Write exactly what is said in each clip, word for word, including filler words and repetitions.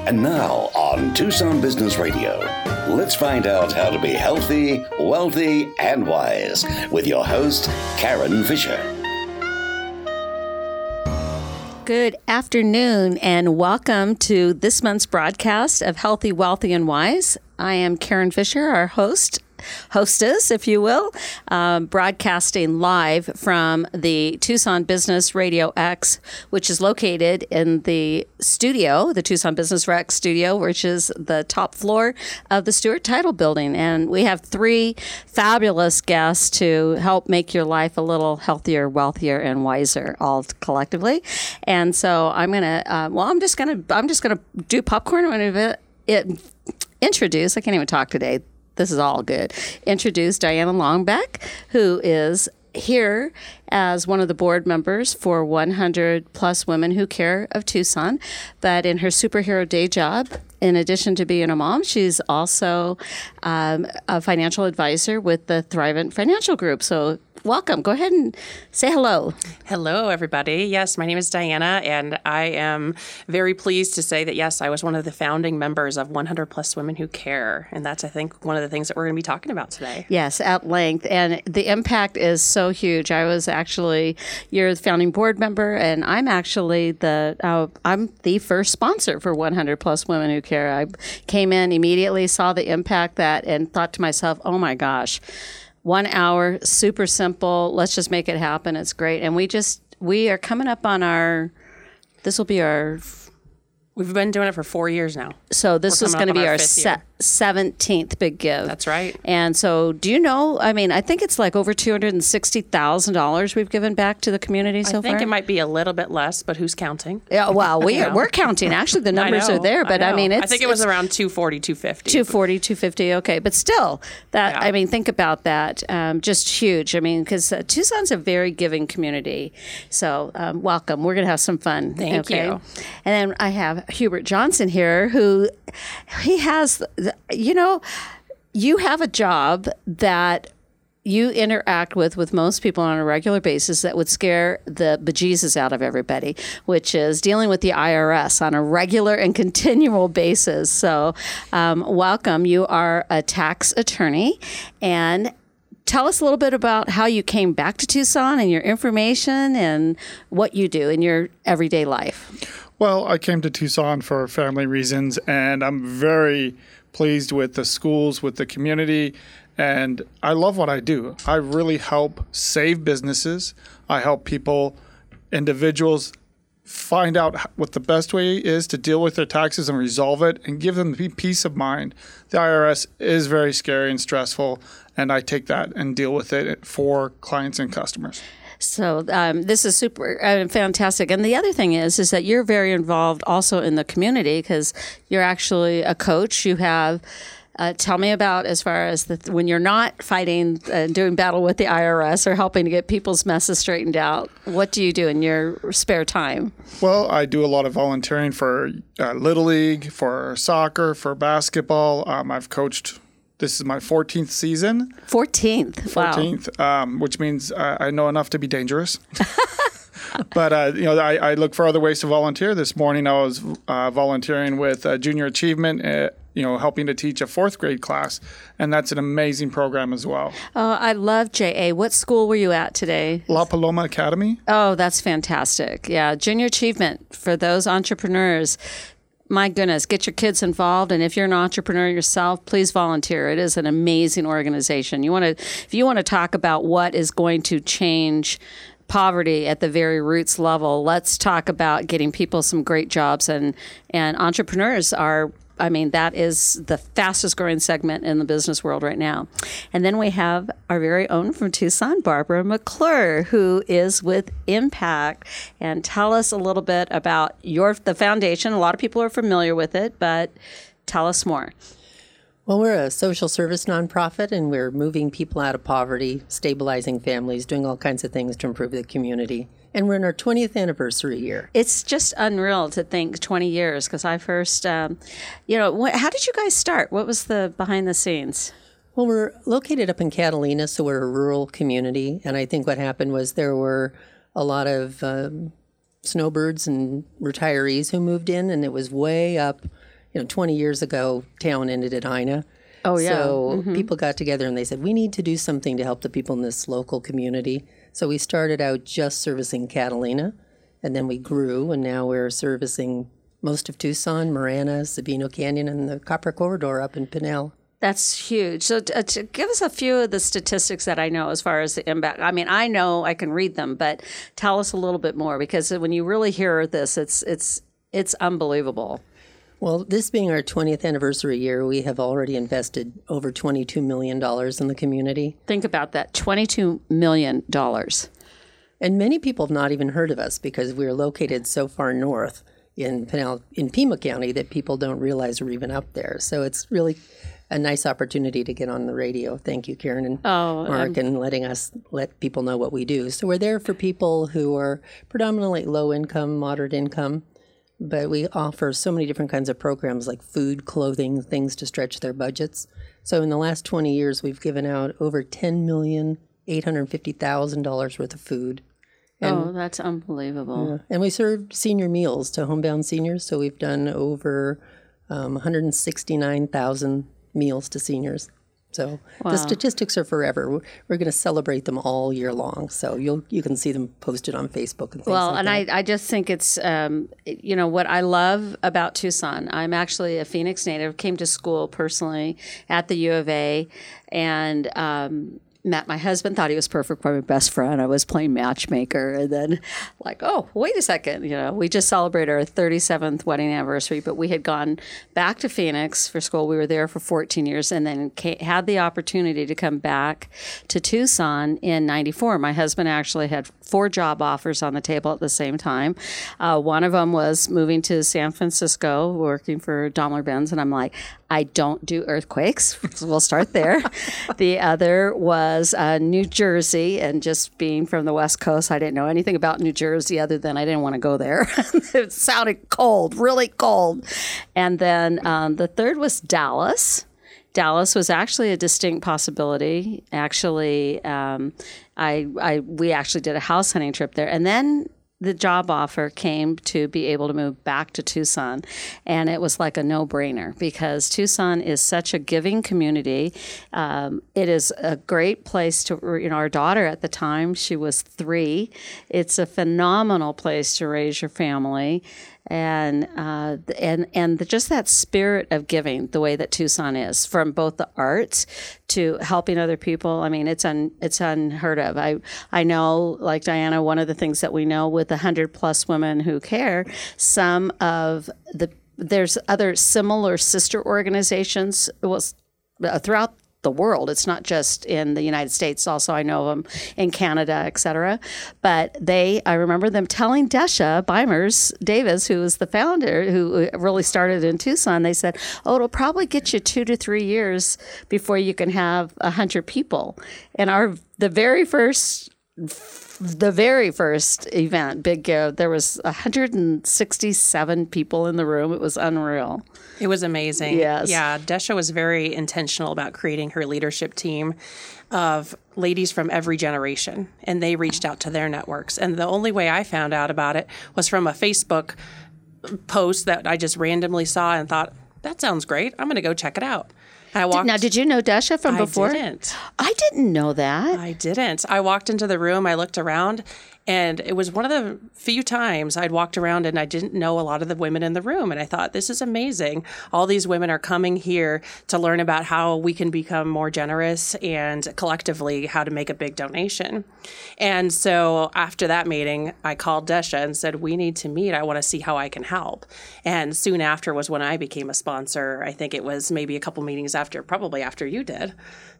And now on Tucson Business Radio, let's find out how to be healthy, wealthy, and wise with your host, Karen Fisher. Good afternoon and welcome to this month's broadcast of Healthy, Wealthy, and Wise. I am Karen Fisher, our host. Hostess, if you will, um, broadcasting live from the Tucson Business Radio X, which is located in the studio, the Tucson Business X studio, which is the top floor of the Stewart Title Building. And we have three fabulous guests to help make your life a little healthier, wealthier, and wiser, all collectively. And so I'm gonna, uh, well, I'm just gonna, I'm just gonna do popcorn. I'm gonna it, introduce. I can't even talk today. This is all good. Introduce Diana Longbeck, who is here as one of the board members for one hundred plus Women Who Care of Tucson. But in her superhero day job, in addition to being a mom, she's also um, a financial advisor with the Thrivent Financial Group. So welcome. Go ahead and say hello. Hello, everybody. Yes, my name is Diana, and I am very pleased to say that, yes, I was one of the founding members of one hundred plus Women Who Care. And that's, I think, one of the things that we're going to be talking about today. Yes, at length. And the impact is so huge. I was actually your founding board member, and I'm actually the uh, I'm the first sponsor for one hundred plus Women Who Care. I came in immediately, saw the impact that, and thought to myself, oh my gosh, one hour, super simple. Let's just make it happen. It's great. And we just, we are coming up on our, this will be our, We've been doing it for four years now. So this We're is going to be our, our se- seventeenth Big Give. That's right. And so do you know, I mean, I think it's like over two hundred sixty thousand dollars we've given back to the community so far. I think far. It might be a little bit less, but who's counting? Yeah, well, we are, we're counting. Actually, the numbers know, are there, but I, I mean, it's... I think it was around two forty, two fifty. two forty, two fifty, okay. But still, that yeah. I mean, think about that. Um, just huge. I mean, because uh, Tucson's a very giving community. So um, welcome. We're going to have some fun. Thank okay? you. And then I have Hubert Johnson here, who he has, you know, you have a job that you interact with with most people on a regular basis that would scare the bejesus out of everybody, which is dealing with the I R S on a regular and continual basis. So um, welcome. You are a tax attorney, and tell us a little bit about how you came back to Tucson and your information and what you do in your everyday life. Well, I came to Tucson for family reasons, and I'm very pleased with the schools, with the community, and I love what I do. I really help save businesses. I help people, individuals, find out what the best way is to deal with their taxes and resolve it and give them peace of mind. The I R S is very scary and stressful, and I take that and deal with it for clients and customers. So um, this is super uh, fantastic. And the other thing is, is that you're very involved also in the community because you're actually a coach. You have, uh, tell me about as far as the, when you're not fighting and uh, doing battle with the I R S or helping to get people's messes straightened out. What do you do in your spare time? Well, I do a lot of volunteering for uh, Little League, for soccer, for basketball. Um, I've coached. This is my fourteenth season. fourteenth, wow. fourteenth, um, which means uh, I know enough to be dangerous. But, uh, you know, I, I look for other ways to volunteer. This morning I was uh, volunteering with uh, Junior Achievement, uh, you know, helping to teach a fourth grade class. And that's an amazing program as well. Oh, I love J A. What school were you at today? La Paloma Academy. Oh, that's fantastic. Yeah, Junior Achievement for those entrepreneurs. My goodness, get your kids involved. And if you're an entrepreneur yourself, please volunteer. It is an amazing organization. You want to, if you want to talk about what is going to change poverty at the very roots level, let's talk about getting people some great jobs. And, and entrepreneurs are, I mean, that is the fastest growing segment in the business world right now. And then we have our very own from Tucson, Barbara McClure, who is with Impact. And tell us a little bit about your the foundation. A lot of people are familiar with it, but tell us more. Well, we're a social service nonprofit, and we're moving people out of poverty, stabilizing families, doing all kinds of things to improve the community. And we're in our twentieth anniversary year. It's just unreal to think twenty years, because I first, um, you know, what, how did you guys start? What was the behind the scenes? Well, we're located up in Catalina, so we're a rural community. And I think what happened was there were a lot of um, snowbirds and retirees who moved in, and it was way up you know, twenty years ago, town ended at Ina. Oh, yeah. So Mm-hmm. people got together and they said, we need to do something to help the people in this local community. So we started out just servicing Catalina, and then we grew, and now we're servicing most of Tucson, Marana, Sabino Canyon, and the Copper Corridor up in Pinal. That's huge. So uh, to give us a few of the statistics that I know as far as the impact. I mean, I know I can read them, but tell us a little bit more, because when you really hear this, it's it's it's unbelievable. Well, this being our twentieth anniversary year, we have already invested over twenty-two million dollars in the community. Think about that, twenty-two million dollars. And many people have not even heard of us because we're located so far north in Pinal, in Pima County, that people don't realize we're even up there. So it's really a nice opportunity to get on the radio. Thank you, Karen and Oh, Mark, and letting us let people know what we do. So we're there for people who are predominantly low income, moderate income, but we offer so many different kinds of programs like food, clothing, things to stretch their budgets. So in the last twenty years, we've given out over ten million eight hundred fifty thousand dollars worth of food. And, oh, that's unbelievable. and we served senior meals to homebound seniors. So we've done over um, one hundred sixty-nine thousand meals to seniors. So the statistics are forever. We're, we're going to celebrate them all year long. So you'll you can see them posted on Facebook and things Well, like and that. I, I just think it's, um, you know, what I love about Tucson. I'm actually a Phoenix native, came to school personally at the U of A, and um, met my husband, thought he was perfect for my best friend. I was playing matchmaker, and then like, oh, wait a second, you know, we just celebrated our thirty-seventh wedding anniversary, but we had gone back to Phoenix for school. We were there for fourteen years, and then ca- had the opportunity to come back to Tucson in ninety-four. My husband actually had four job offers on the table at the same time. Uh, one of them was moving to San Francisco, working for Daimler-Benz, and I'm like, I don't do earthquakes. So we'll start there. The other was uh, New Jersey, and just being from the West Coast, I didn't know anything about New Jersey other than I didn't want to go there. It sounded cold, really cold. And then um, the third was Dallas. Dallas was actually a distinct possibility. Actually, um, I, I we actually did a house hunting trip there, and then the job offer came to be able to move back to Tucson. And it was like a no-brainer because Tucson is such a giving community. Um, it is a great place to, you know, our daughter at the time, she was three. It's a phenomenal place to raise your family. And uh, and and the, just that spirit of giving, the way that Tucson is, from both the arts to helping other people. I mean, it's un, it's unheard of. I I know, like Diana, one of the things that we know with the hundred plus women who care, some of the there's other similar sister organizations was uh, throughout the world. It's not just in the United States. Also, I know them in Canada, et cetera. But they, I remember them telling Desha Beimers Davis, who was the founder, who really started in Tucson, they said, oh, it'll probably get you two to three years before you can have a hundred people. And our, the very first The very first event, Big Give, there was one hundred sixty-seven people in the room. It was unreal. It was amazing. Yes. Yeah, Desha was very intentional about creating her leadership team of ladies from every generation, and they reached out to their networks. And the only way I found out about it was from a Facebook post that I just randomly saw and thought, that sounds great. I'm going to go check it out. I walked, now, did you know Desha from before? I didn't. I didn't know that. I didn't. I walked into the room, I looked around, and it was one of the few times I'd walked around and I didn't know a lot of the women in the room. And I thought, this is amazing. All these women are coming here to learn about how we can become more generous and collectively how to make a big donation. And so after that meeting, I called Desha and said, we need to meet. I want to see how I can help. And soon after was when I became a sponsor. I think it was maybe a couple meetings after, probably after you did.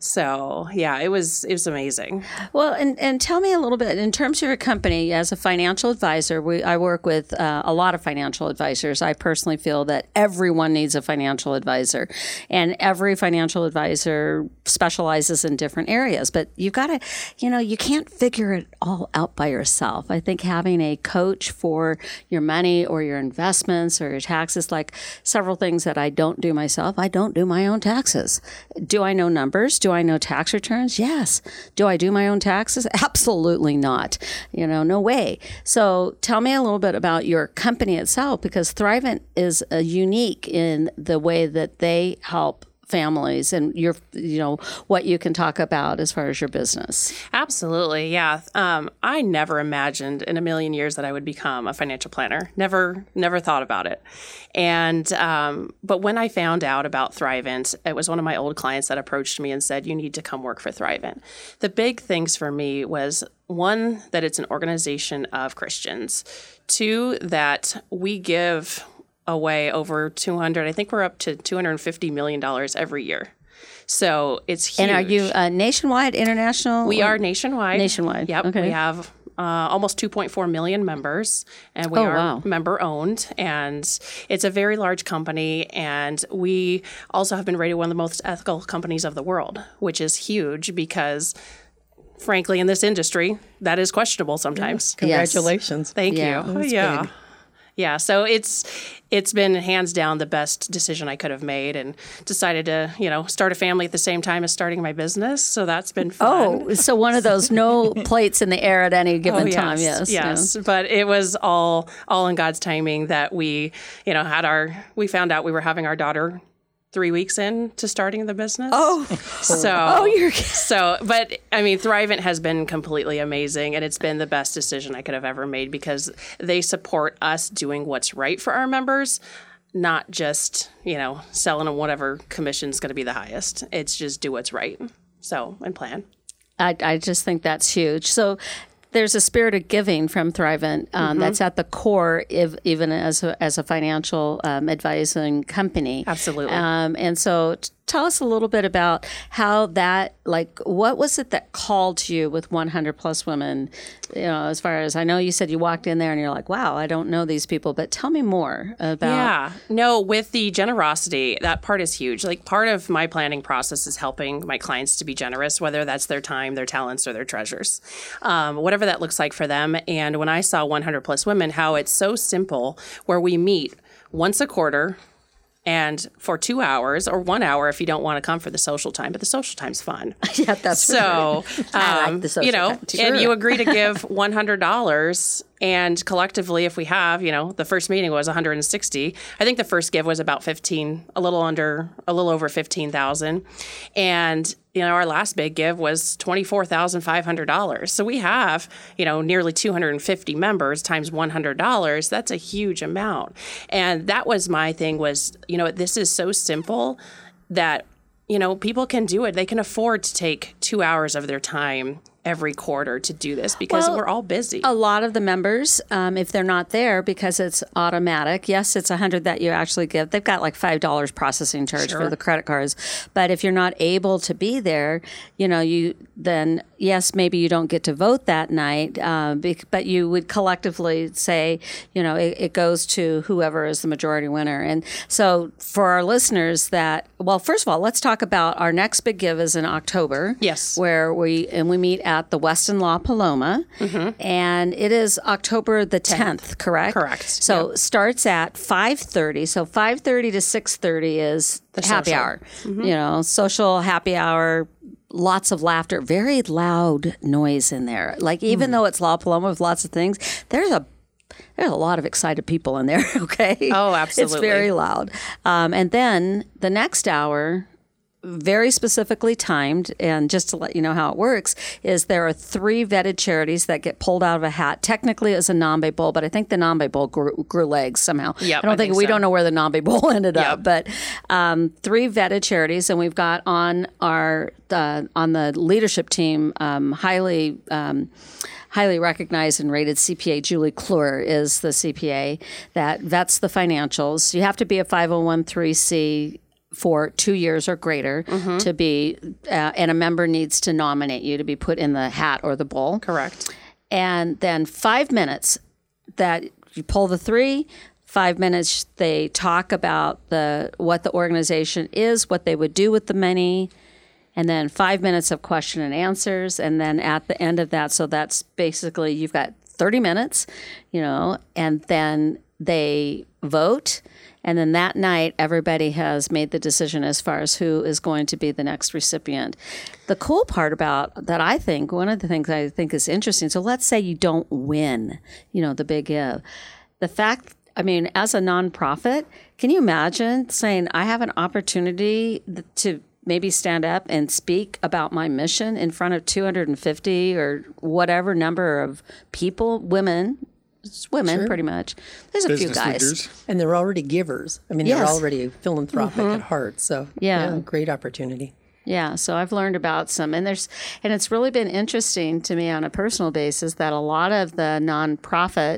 So yeah, it was, it was amazing. Well, and, and tell me a little bit, in terms of your company, as a financial advisor, we, I work with uh, a lot of financial advisors. I personally feel that everyone needs a financial advisor, and every financial advisor specializes in different areas. But you've got to, you know, you can't figure it all out by yourself. I think having a coach for your money or your investments or your taxes, like several things that I don't do myself, I don't do my own taxes. Do I know numbers? Do I know tax returns? Yes. Do I do my own taxes? Absolutely not. You You know, no way. So tell me a little bit about your company itself, because Thrivent is uh, unique in the way that they help families, and your, you know, what you can talk about as far as your business. Absolutely. Yeah. Um, I never imagined in a million years that I would become a financial planner. Never, never thought about it. And, um, but when I found out about Thrivent, it was one of my old clients that approached me and said, you need to come work for Thrivent. The big things for me was, one, that it's an organization of Christians. Two, that we give away over two hundred, I think we're up to two hundred fifty million dollars every year. So it's huge. And are you uh, nationwide, international? We are nationwide. Nationwide. Yep. Okay. We have uh, almost two point four million members, and we Oh, are wow. member owned, and it's a very large company. And we also have been rated one of the most ethical companies of the world, which is huge because, frankly, in this industry, that is questionable sometimes. Congratulations. Thank Yeah. you. That's yeah. big. Yeah, so it's it's been hands down the best decision I could have made, and decided to, you know, start a family at the same time as starting my business. So that's been fun. Oh, so one of those no plates in the air at any given Oh, time. Yes. yes. But it was all all in God's timing that we, you know, had our. We found out we were having our daughter three weeks in to starting the business. Oh, so oh, you're so. But I mean, Thrivent has been completely amazing, and it's been the best decision I could have ever made because they support us doing what's right for our members, not just, you know, selling them whatever commission's going to be the highest. It's just do what's right. So and plan. I, I just think that's huge. So there's a spirit of giving from Thrivent um, Mm-hmm. that's at the core, if, even as a, as a financial um, advising company. Absolutely. Um, and so t- tell us a little bit about how that, like, what was it that called to you with one hundred plus women? You know, as far as I know, you said you walked in there and you're like, wow, I don't know these people, but tell me more about. Yeah. No, with the generosity, that part is huge. Like, part of my planning process is helping my clients to be generous, whether that's their time, their talents, or their treasures, um, whatever that looks like for them. And when I saw one hundred plus women, how it's so simple, where we meet once a quarter and for two hours or one hour if you don't want to come for the social time, but the social time's fun. Yeah, that's So, I like um, the social you know, time, too. and Sure. you agree to give one hundred dollars, and collectively, if we have, you know, the first meeting was one hundred sixty. I think the first give was about fifteen, a little under, a little over fifteen thousand, and you know, our last big give was twenty-four thousand five hundred dollars. So we have, you know, nearly two hundred fifty members times one hundred dollars. That's a huge amount. And that was my thing was, you know, this is so simple that, you know, people can do it. They can afford to take two hours of their time every quarter to do this because Well, we're all busy. A lot of the members, um, if they're not there because it's automatic, yes, it's a hundred that you actually give. They've got like five dollars processing charge for the credit cards. But if you're not able to be there, you know, you then yes, maybe you don't get to vote that night, uh, bec- but you would collectively say, you know, it, it goes to whoever is the majority winner. And so for our listeners, that well, first of all, let's talk about our next big give is in October. Yes. where we and we meet at the Westin La Paloma, and it is October the tenth, correct? Correct. So starts at five thirty. So five thirty to six thirty is the happy social. hour. You know, social happy hour. Lots of laughter, very loud noise in there. Like even though it's La Paloma with lots of things, there's a there's a lot of excited people in there. Okay. Oh, It's absolutely. very loud. Um, and then the next hour, very specifically timed, and just to let you know how it works, is there are three vetted charities that get pulled out of a hat. Technically, it was a Nambe Bowl, but I think the Nambe Bowl grew, grew legs somehow. Yep, I don't I think, think we so. don't know where the Nambe Bowl ended Yep. up, but um, three vetted charities, and we've got on our uh, on the leadership team um, highly. Um, highly recognized and rated C P A. Julie Clure is the C P A that vets the financials. You have to be a five oh one c for two years or greater Mm-hmm. to be, uh, and a member needs to nominate you to be put in the hat or the bowl. Correct. And then five minutes that you pull the three, five minutes they talk about the what the organization is, what they would do with the money, and then five minutes of question and answers. And then at the end of that, so that's basically you've got thirty minutes, you know, and then they vote. And then that night, everybody has made the decision as far as who is going to be the next recipient. The cool part about that, I think, one of the things I think is interesting, so let's say you don't win, you know, the big give. The fact, I mean, as a nonprofit, can you imagine saying, I have an opportunity to maybe stand up and speak about my mission in front of two hundred fifty or whatever number of people, women, it's women Sure. pretty much. There's a Business few guys. leaders. And they're already givers. I mean, Yes. they're already philanthropic at heart. So, Yeah. great opportunity. Yeah, so I've learned about some, and there's, and it's really been interesting to me on a personal basis that a lot of the nonprofit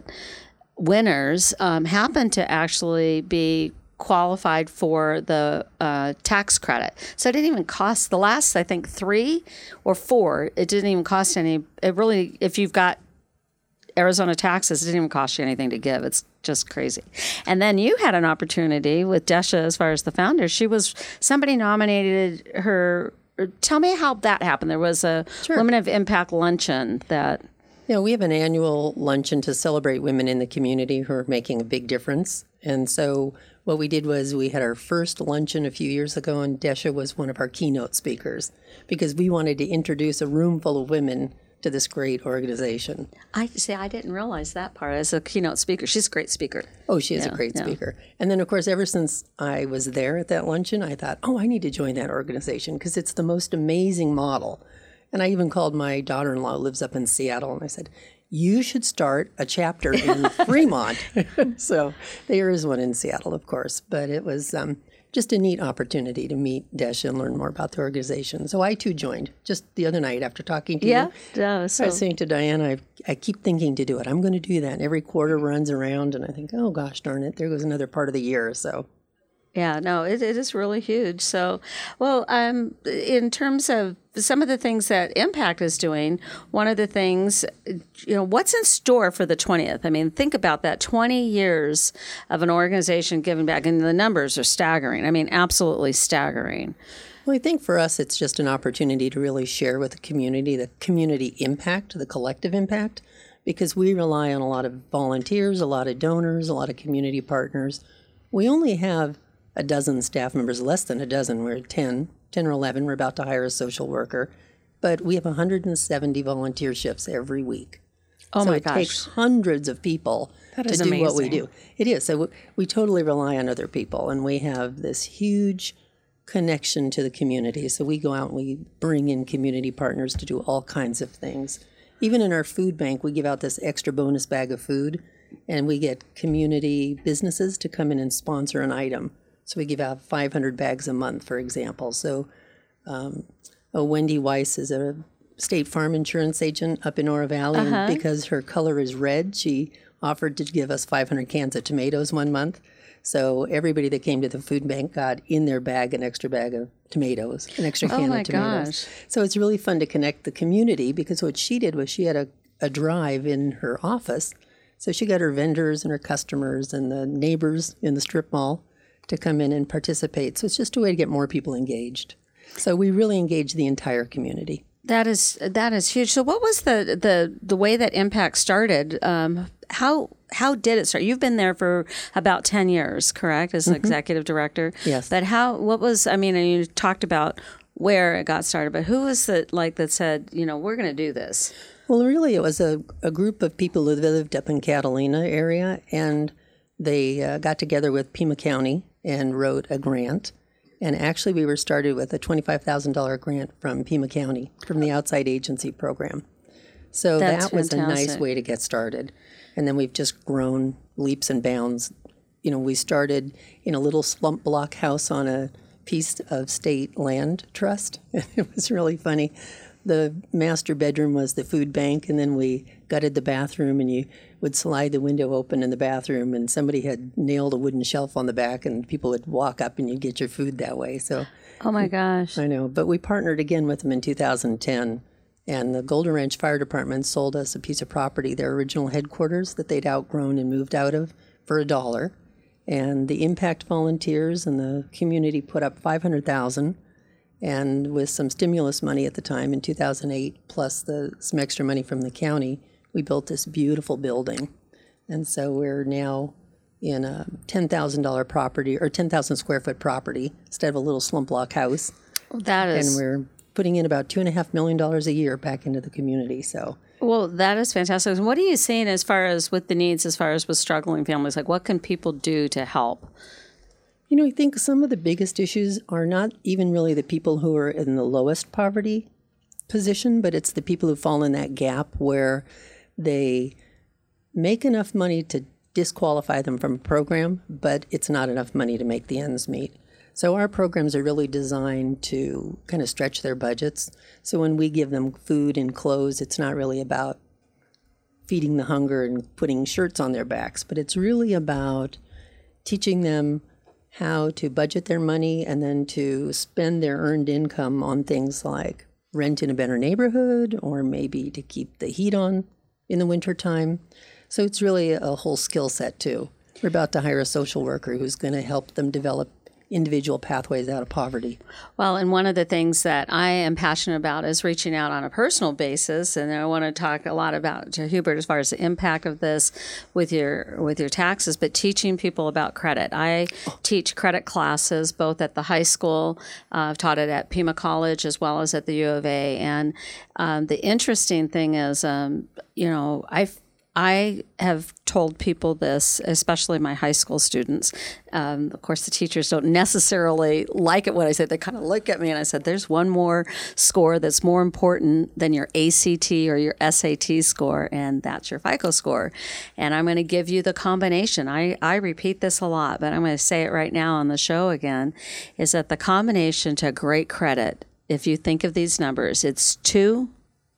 winners um, happen to actually be qualified for the uh, tax credit. So it didn't even cost the last, I think, three or four. It didn't even cost any. It really, if you've got Arizona taxes, it didn't even cost you anything to give. It's just crazy. And then you had an opportunity with Desha as far as the founder. She was, somebody nominated her. Tell me how that happened. There was a Sure. Women of Impact luncheon that. Yeah, we have an annual luncheon to celebrate women in the community who are making a big difference. And so what we did was we had our first luncheon a few years ago, and Desha was one of our keynote speakers because we wanted to introduce a room full of women to this great organization. I see. I didn't realize that part as a keynote speaker. She's a great speaker. Oh, she is Yeah, a great yeah. speaker. And then, of course, ever since I was there at that luncheon, I thought, oh, I need to join that organization because it's the most amazing model. And I even called my daughter-in-law who lives up in Seattle, and I said, you should start a chapter in Fremont. So there is one in Seattle, of course. But it was um, just a neat opportunity to meet Desha and learn more about the organization. So I, too, joined just the other night after talking to Yeah. you. Yeah. I So was saying to Diana, I, I keep thinking to do it. I'm going to do that. And every quarter runs around, and I think, oh, gosh darn it, there goes another part of the year. So yeah, no, it, it is really huge. So, well, um, in terms of some of the things that Impact is doing, one of the things, you know, what's in store for the twentieth? I mean, think about that, twenty years of an organization giving back, and the numbers are staggering. I mean, absolutely staggering. Well, I think for us, it's just an opportunity to really share with the community the community impact, the collective impact, because we rely on a lot of volunteers, a lot of donors, a lot of community partners. We only have a dozen staff members, less than a dozen. We're at ten, ten or eleven. We're about to hire a social worker. But we have one hundred seventy volunteer shifts every week. Oh, so my it gosh. takes hundreds of people That to is do what we amazing. do. It is. So we, we totally rely on other people, and we have this huge connection to the community. So we go out and we bring in community partners to do all kinds of things. Even in our food bank, we give out this extra bonus bag of food, and we get community businesses to come in and sponsor an item. So we give out five hundred bags a month, for example. So um, oh, Wendy Weiss is a State Farm insurance agent up in Oro Valley, and because her color is red, she offered to give us five hundred cans of tomatoes one month. So everybody that came to the food bank got in their bag an extra bag of tomatoes, an extra can Oh, my of tomatoes. gosh. So it's really fun to connect the community, because what she did was she had a, a drive in her office. So she got her vendors and her customers and the neighbors in the strip mall to come in and participate. So it's just a way to get more people engaged. So we really engage the entire community. That is that is huge. So, what was the the the way that Impact started? Um, how how did it start? You've been there for about ten years, correct, as an executive director? Yes. But how? What was? I mean, and you talked about where it got started, but who was it like that said, you know, we're going to do this? Well, really, it was a, a group of people who lived up in Catalina area, and they uh, got together with Pima County and wrote a grant. And actually, we were started with a twenty-five thousand dollars grant from Pima County, from the outside agency program. So That's that was a nice fantastic. way to get started. And then we've just grown leaps and bounds. You know, we started in a little slump block house on a piece of state land trust. It was really funny. The master bedroom was the food bank, and then we gutted the bathroom, and you would slide the window open in the bathroom, and somebody had nailed a wooden shelf on the back, and people would walk up, and you'd get your food that way. So Oh my gosh! I know, but we partnered again with them in two thousand ten, and the Golden Ranch Fire Department sold us a piece of property, their original headquarters that they'd outgrown and moved out of, for a dollar. And the Impact volunteers and the community put up five hundred thousand dollars. And with some stimulus money at the time in two thousand eight, plus the, some extra money from the county, we built this beautiful building. And so we're now in a ten thousand dollars property or ten thousand square foot property instead of a little slump block house. That is, and we're putting in about two and a half million dollars a year back into the community. So, well, that is fantastic. And what are you seeing as far as with the needs, as far as with struggling families? Like, what can people do to help? You know, I think some of the biggest issues are not even really the people who are in the lowest poverty position, but it's the people who fall in that gap where they make enough money to disqualify them from a program, but it's not enough money to make the ends meet. So our programs are really designed to kind of stretch their budgets. So when we give them food and clothes, it's not really about feeding the hunger and putting shirts on their backs, but it's really about teaching them how to budget their money and then to spend their earned income on things like rent in a better neighborhood or maybe to keep the heat on in the wintertime. So it's really a whole skill set too. We're about to hire a social worker who's going to help them develop individual pathways out of poverty. Well, and one of the things that I am passionate about is reaching out on a personal basis, and I want to talk a lot about, to Hubert, as far as the impact of this with your with your taxes, but teaching people about credit. I oh. teach credit classes both at the high school, uh, I've taught it at Pima College as well as at the U of A, and um, the interesting thing is, um, you know, I've I have told people this, especially my high school students. Um, of course, the teachers don't necessarily like it when I say, they kind of look at me and I said, there's one more score that's more important than your A C T or your S A T score, and that's your FICO score. And I'm going to give you the combination. I, I repeat this a lot, but I'm going to say it right now on the show again, is that the combination to great credit, if you think of these numbers, it's two,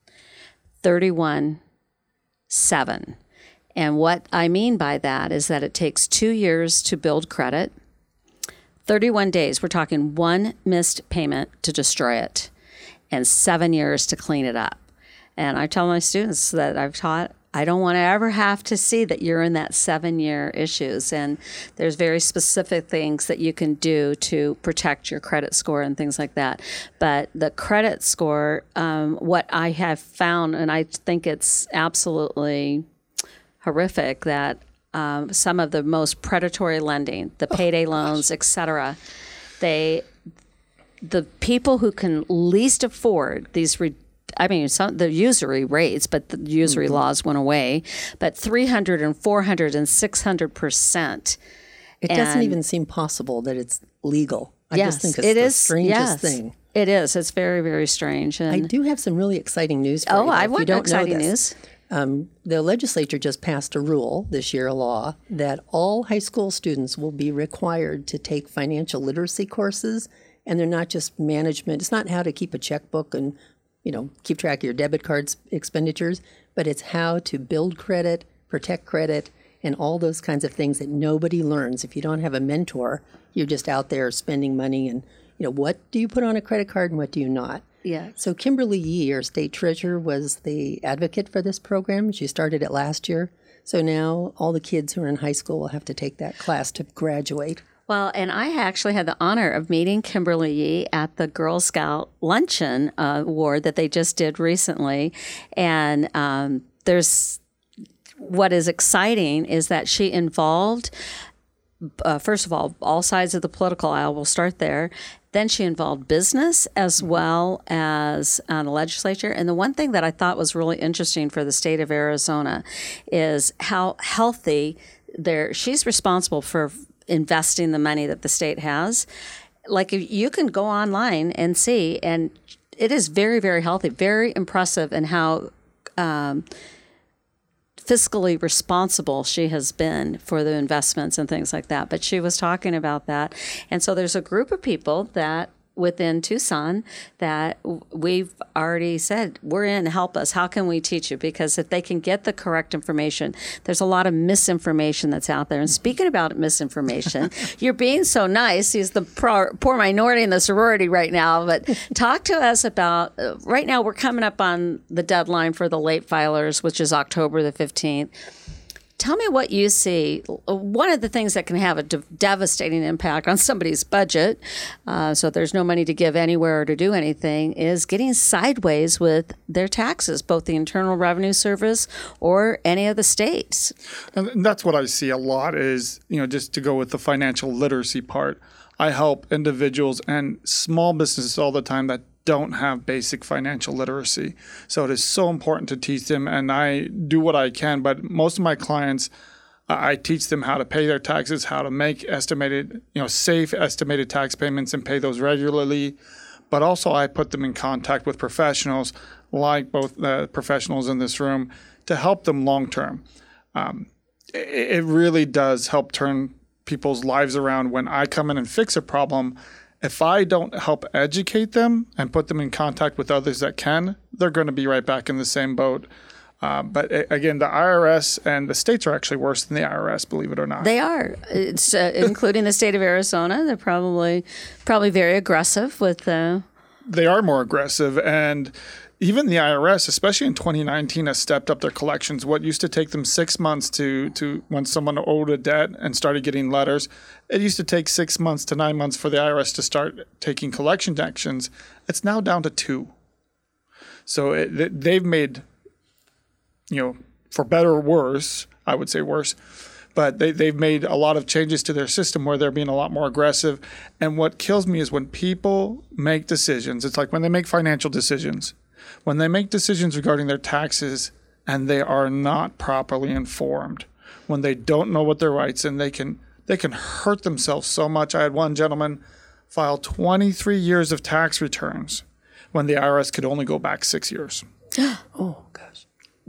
thirty-one, seven. And what I mean by that is that it takes two years to build credit, thirty-one days, we're talking one missed payment to destroy it, and seven years to clean it up. And I tell my students that I've taught, I don't want to ever have to see that you're in that seven-year issues. And there's very specific things that you can do to protect your credit score and things like that. But the credit score, um, what I have found, and I think it's absolutely horrific, that um, some of the most predatory lending, the payday oh, loans, et cetera, they, the people who can least afford these ridiculous, I mean, some, the usury rates, but the usury mm-hmm. laws went away, but three hundred and four hundred and six hundred percent. It and doesn't even seem possible that it's legal. I yes, just think it's it the is, strangest yes, thing. It is. It's very, very strange. And I do have some really exciting news for oh, you. I if want you don't exciting know this. news. Um, the legislature just passed a rule this year, a law, that all high school students will be required to take financial literacy courses, and they're not just management. It's not how to keep a checkbook and you know, keep track of your debit cards expenditures, but it's how to build credit, protect credit, and all those kinds of things that nobody learns. If you don't have a mentor, you're just out there spending money and, you know, what do you put on a credit card and what do you not? Yeah. So Kimberly Yee, our state treasurer, was the advocate for this program. She started it last year. So now all the kids who are in high school will have to take that class to graduate. Well, and I actually had the honor of meeting Kimberly Yee at the Girl Scout Luncheon uh, Award that they just did recently. And um, there's what is exciting is that she involved, uh, first of all, all sides of the political aisle. We'll start there. Then she involved business as well as uh, the legislature. And the one thing that I thought was really interesting for the state of Arizona is how healthy there. She's responsible for investing the money that the state has. Like, if you can go online and see, and it is very, very healthy, very impressive in how um, fiscally responsible she has been for the investments and things like that. But she was talking about that. And so there's a group of people that within Tucson that we've already said, we're in, help us. How can we teach you? Because if they can get the correct information, there's a lot of misinformation that's out there. And speaking about misinformation, you're being so nice. He's the poor, poor minority in the sorority right now. But talk to us about, uh, right now we're coming up on the deadline for the late filers, which is October the fifteenth. Tell me what you see. One of the things that can have a de- devastating impact on somebody's budget, uh, so there's no money to give anywhere or to do anything, is getting sideways with their taxes, both the Internal Revenue Service or any of the states. And that's what I see a lot is, you know, just to go with the financial literacy part. I help individuals and small businesses all the time that don't have basic financial literacy. So it is so important to teach them, and I do what I can. But most of my clients, uh, I teach them how to pay their taxes, how to make estimated, you know, safe estimated tax payments and pay those regularly. But also I put them in contact with professionals, like both the professionals in this room, to help them long term. Um, it, it really does help turn people's lives around when I come in and fix a problem. If I don't help educate them and put them in contact with others that can, they're going to be right back in the same boat. Uh, but it, again, the I R S and the states are actually worse than the I R S, believe it or not. They are. It's uh, including the state of Arizona. They're probably probably very aggressive with. Uh... They are more aggressive, and even the I R S, especially in twenty nineteen, has stepped up their collections. What used to take them six months to, to when someone owed a debt and started getting letters, it used to take six months to nine months for the I R S to start taking collection actions. It's now down to two. So it, they've made, you know, for better or worse, I would say worse, but they, they've made a lot of changes to their system where they're being a lot more aggressive. And what kills me is when people make decisions, it's like when they make financial decisions, when they make decisions regarding their taxes and they are not properly informed, when they don't know what their rights, and they can they can hurt themselves so much. I had one gentleman file twenty-three years of tax returns when the I R S could only go back six years. Oh, gosh.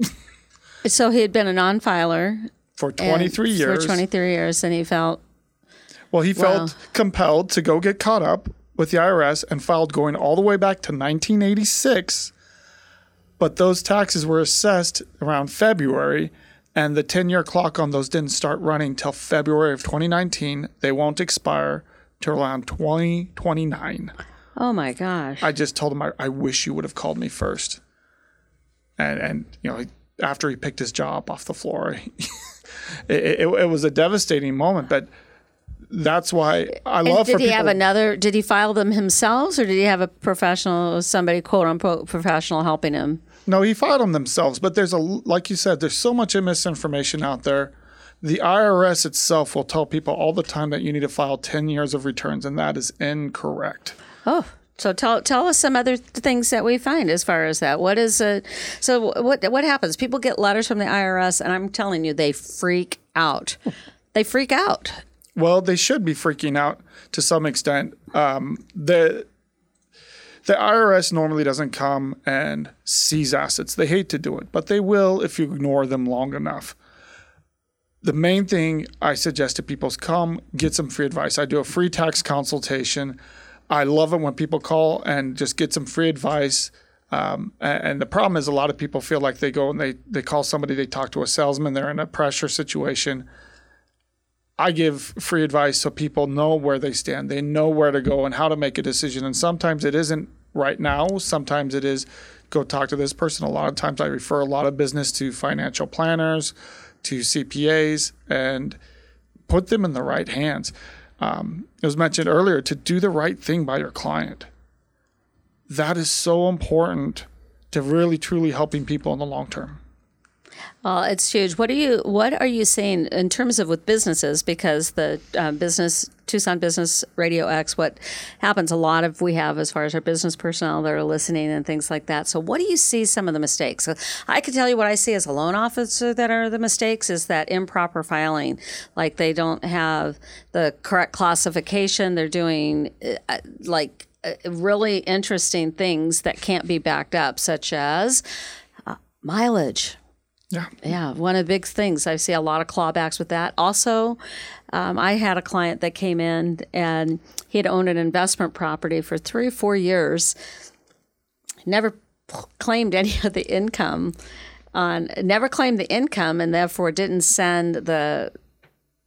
So he had been a non-filer. For twenty-three years. For twenty-three years, and he felt... Well, he felt Wow. compelled to go get caught up with the I R S and filed going all the way back to nineteen eighty-six. But those taxes were assessed around February, and the ten-year clock on those didn't start running till February of twenty nineteen. They won't expire till around twenty twenty-nine. Oh, my gosh. I just told him, I, I wish you would have called me first. And, and you know, after he picked his jaw up off the floor, it, it, it was a devastating moment. But that's why I And love did for he people. have another, did he file them himself, or did he have a professional, somebody quote unquote professional helping him? No, he filed them themselves. But there's a, like you said, there's so much misinformation out there. The I R S itself will tell people all the time that you need to file ten years of returns, and that is incorrect. Oh, so tell tell us some other th- things that we find as far as that. What is a so what what happens? People get letters from the I R S, and I'm telling you, they freak out. They freak out. Well, they should be freaking out to some extent. Um, the the I R S normally doesn't come and seize assets. They hate to do it, but they will if you ignore them long enough. The main thing I suggest to people is come get some free advice. I do a free tax consultation. I love it when people call and just get some free advice. Um, and, and the problem is a lot of people feel like they go and they, they call somebody, they talk to a salesman, they're in a pressure situation. I give free advice so people know where they stand. They know where to go and how to make a decision. And sometimes it isn't right now. Sometimes it is go talk to this person. A lot of times I refer a lot of business to financial planners, to C P As, and put them in the right hands. Um, it was mentioned earlier to do the right thing by your client. That is so important to really truly helping people in the long term. Well, it's huge. What are you What are you seeing in terms of with businesses? Because the uh, business Tucson Business Radio X, what happens a lot of we have as far as our business personnel that are listening and things like that. So, what do you see some of the mistakes? So I can tell you what I see as a loan officer that are the mistakes is that improper filing, like they don't have the correct classification. They're doing uh, like uh, really interesting things that can't be backed up, such as uh, mileage. Yeah. Yeah, one of the big things. I see a lot of clawbacks with that. Also, um, I had a client that came in and he had owned an investment property for three or four years, never claimed any of the income on, never claimed the income, and therefore didn't send the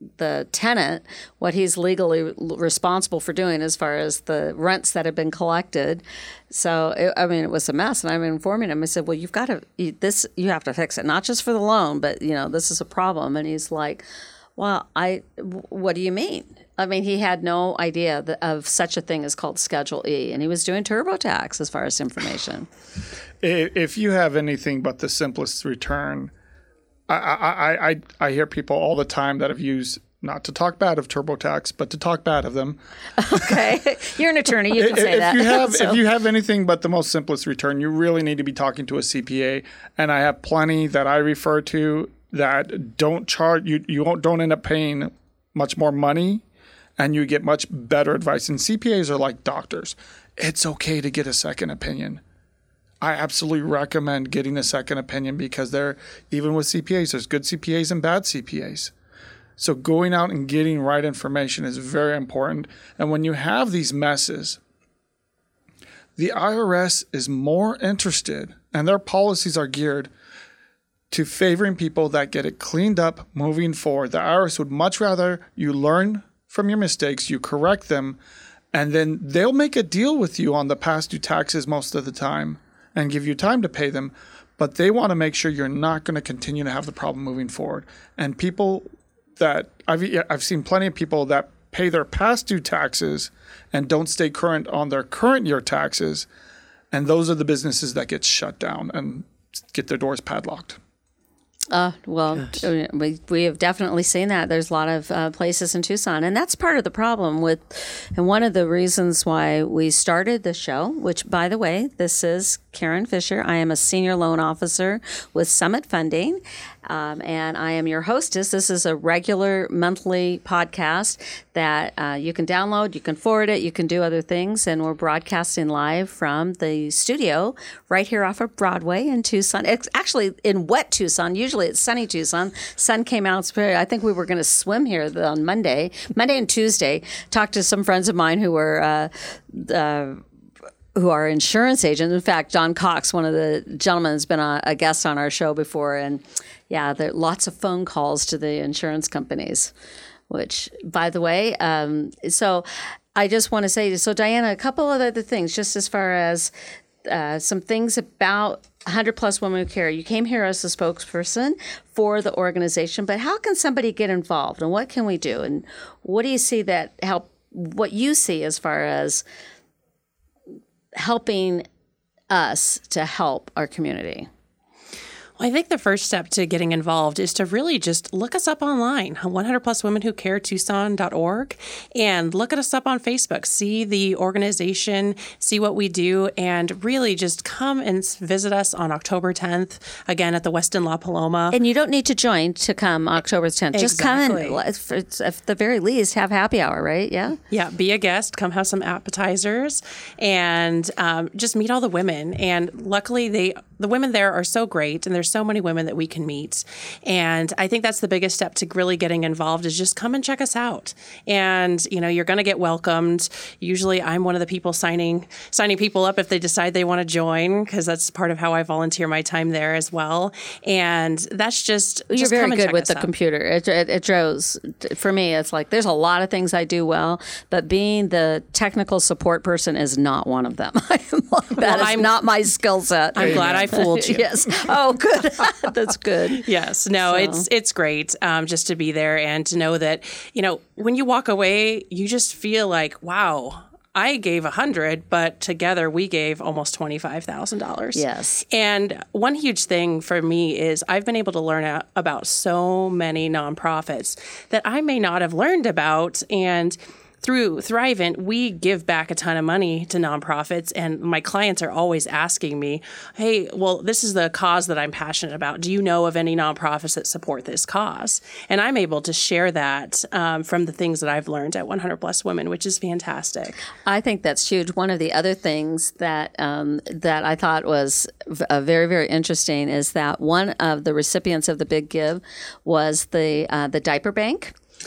the tenant what he's legally responsible for doing as far as the rents that have been collected. So, it, I mean, it was a mess. And I'm informing him. I said, well, you've got to, you, this, you have to fix it, not just for the loan, but, you know, this is a problem. And he's like, well, I, what do you mean? I mean, he had no idea that, of such a thing as called Schedule E. And he was doing TurboTax as far as information. If you have anything but the simplest return, I, I, I, I hear people all the time that have used, not to talk bad of TurboTax, but to talk bad of them. Okay. You're an attorney. You can say if that. You have, so. If you have anything but the most simplest return, you really need to be talking to a C P A. And I have plenty that I refer to that don't charge, you, you don't, don't end up paying much more money, and you get much better advice. And C P As are like doctors. It's okay to get a second opinion. I absolutely recommend getting a second opinion because they're, even with C P As, there's good C P As and bad C P As. So going out and getting right information is very important. And when you have these messes, the I R S is more interested, and their policies are geared to favoring people that get it cleaned up moving forward. The I R S would much rather you learn from your mistakes, you correct them, and then they'll make a deal with you on the past due taxes most of the time and give you time to pay them, but they want to make sure you're not going to continue to have the problem moving forward. And people that I've I've seen plenty of people that pay their past due taxes and don't stay current on their current year taxes, and those are the businesses that get shut down and get their doors padlocked. Uh, well, yes. we we have definitely seen that. There's a lot of uh, places in Tucson, and that's part of the problem with, and one of the reasons why we started the show, which, by the way, this is Karen Fisher. I am a senior loan officer with Summit Funding, um, and I am your hostess. This is a regular monthly podcast that uh, you can download, you can forward it, you can do other things, and we're broadcasting live from the studio right here off of Broadway in Tucson. It's actually in wet Tucson. Usually it's sunny Tucson. Sun came out. I think we were going to swim here on Monday, Monday and Tuesday. Talked to some friends of mine who were uh, uh, who are insurance agents. In fact, Don Cox, one of the gentlemen, has been a, a guest on our show before, and yeah, there are lots of phone calls to the insurance companies. Which, by the way, um, so I just want to say, so Diana, a couple of other things, just as far as uh, some things about one hundred Plus Women Who Care. You came here as a spokesperson for the organization, but how can somebody get involved, and what can we do, and what do you see that help? What you see as far as helping us to help our community? Well, I think the first step to getting involved is to really just look us up online, one hundred plus women who care tucson dot org, and look at us up on Facebook, see the organization, see what we do, and really just come and visit us on October tenth, again at the Westin La Paloma. And you don't need to join to come October tenth. Just Exactly. come and, at the very least, have happy hour, right? Yeah? Yeah, be a guest, come have some appetizers, and um, just meet all the women. And luckily, they the women there are so great, and there's so many women that we can meet. And I think that's the biggest step to really getting involved is just come and check us out. And, you know, you're going to get welcomed. Usually I'm one of the people signing signing people up if they decide they want to join, because that's part of how I volunteer my time there as well. And that's just, You're just very come and good check with us the out. computer. It, it, it shows. For me, it's like there's a lot of things I do well, but being the technical support person is not one of them. that Well, is I'm- not my skill set. I'm glad I fooled you. Yes. Oh, good. That's good. Yes, no, So- it's it's great um, just to be there and to know that, you know, when you walk away, you just feel like, wow, I gave a hundred, but together we gave almost twenty-five thousand dollars. Yes. And one huge thing for me is I've been able to learn a- about so many nonprofits that I may not have learned about. And through Thrivent, we give back a ton of money to nonprofits, and my clients are always asking me, hey, well, this is the cause that I'm passionate about. Do you know of any nonprofits that support this cause? And I'm able to share that um, from the things that I've learned at one hundred plus Women, which is fantastic. I think that's huge. One of the other things that um, that I thought was v- uh, very, very interesting is that one of the recipients of the Big Give was the uh, the diaper bank.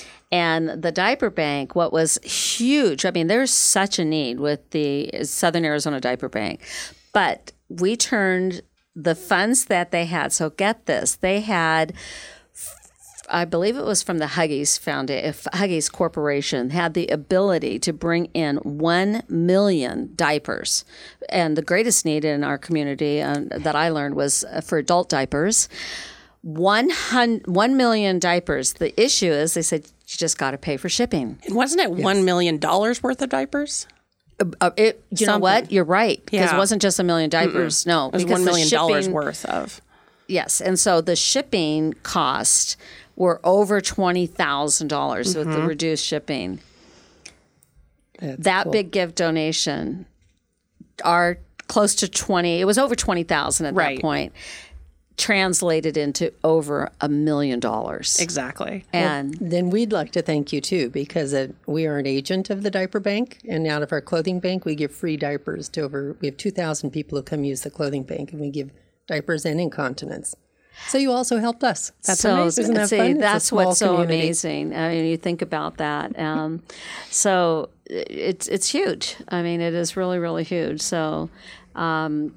And the diaper bank, what was huge, I mean, there's such a need with the Southern Arizona Diaper Bank, but we turned the funds that they had, so get this, they had I believe it was from the Huggies Foundation, Huggies Corporation, had the ability to bring in one million diapers. And the greatest need in our community uh, that I learned was for adult diapers. One, hun- one million diapers. The issue is they said you just got to pay for shipping. And wasn't it one million dollars worth of diapers? Uh, it, you Something. know what? You're right. Because Yeah. it wasn't just a million diapers. Mm-mm. No. It was because one million dollars shipping, worth of. Yes. And so the shipping costs were over twenty thousand dollars mm-hmm. with the reduced shipping. That's that cool. big gift donation, are close to twenty, it was over twenty thousand at Right. that point, translated into over a million dollars. Exactly. And Then we'd like to thank you too, because uh, we are an agent of the diaper bank, and out of our clothing bank, we give free diapers to over, we have two thousand people who come use the clothing bank, and we give diapers and incontinence. So you also helped us. That's so, amazing. Isn't that see, fun? It's a that's small what's so community. amazing. I mean, you think about that. Um, so it's it's huge. I mean, it is really, really huge. So, um,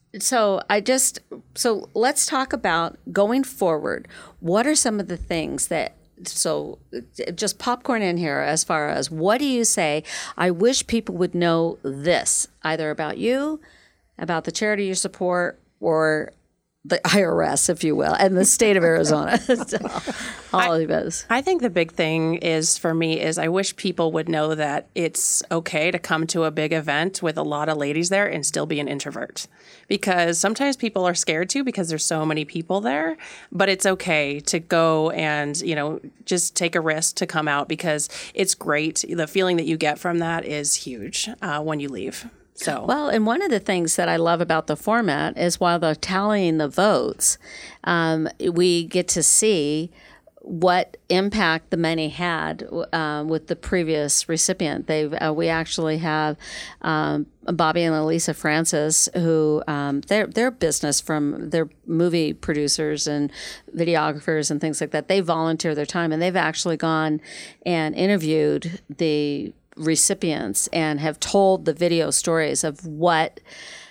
so I just so let's talk about going forward. What are some of the things that? So just popcorn in here as far as what do you say? I wish people would know this either about you, about the charity you support, or the I R S, if you will, and the state of Arizona. So, all of those. I think the big thing is for me is I wish people would know that it's okay to come to a big event with a lot of ladies there and still be an introvert. Because sometimes people are scared to because there's so many people there, but it's okay to go and, you know, just take a risk to come out because it's great. The feeling that you get from that is huge uh, when you leave. So Well, and one of the things that I love about the format is while they're tallying the votes, um, we get to see what impact the money had uh, with the previous recipient. They uh, we actually have um, Bobby and Elisa Francis, who um, their their business from their movie producers and videographers and things like that. They volunteer their time, and they've actually gone and interviewed the recipients and have told the video stories of what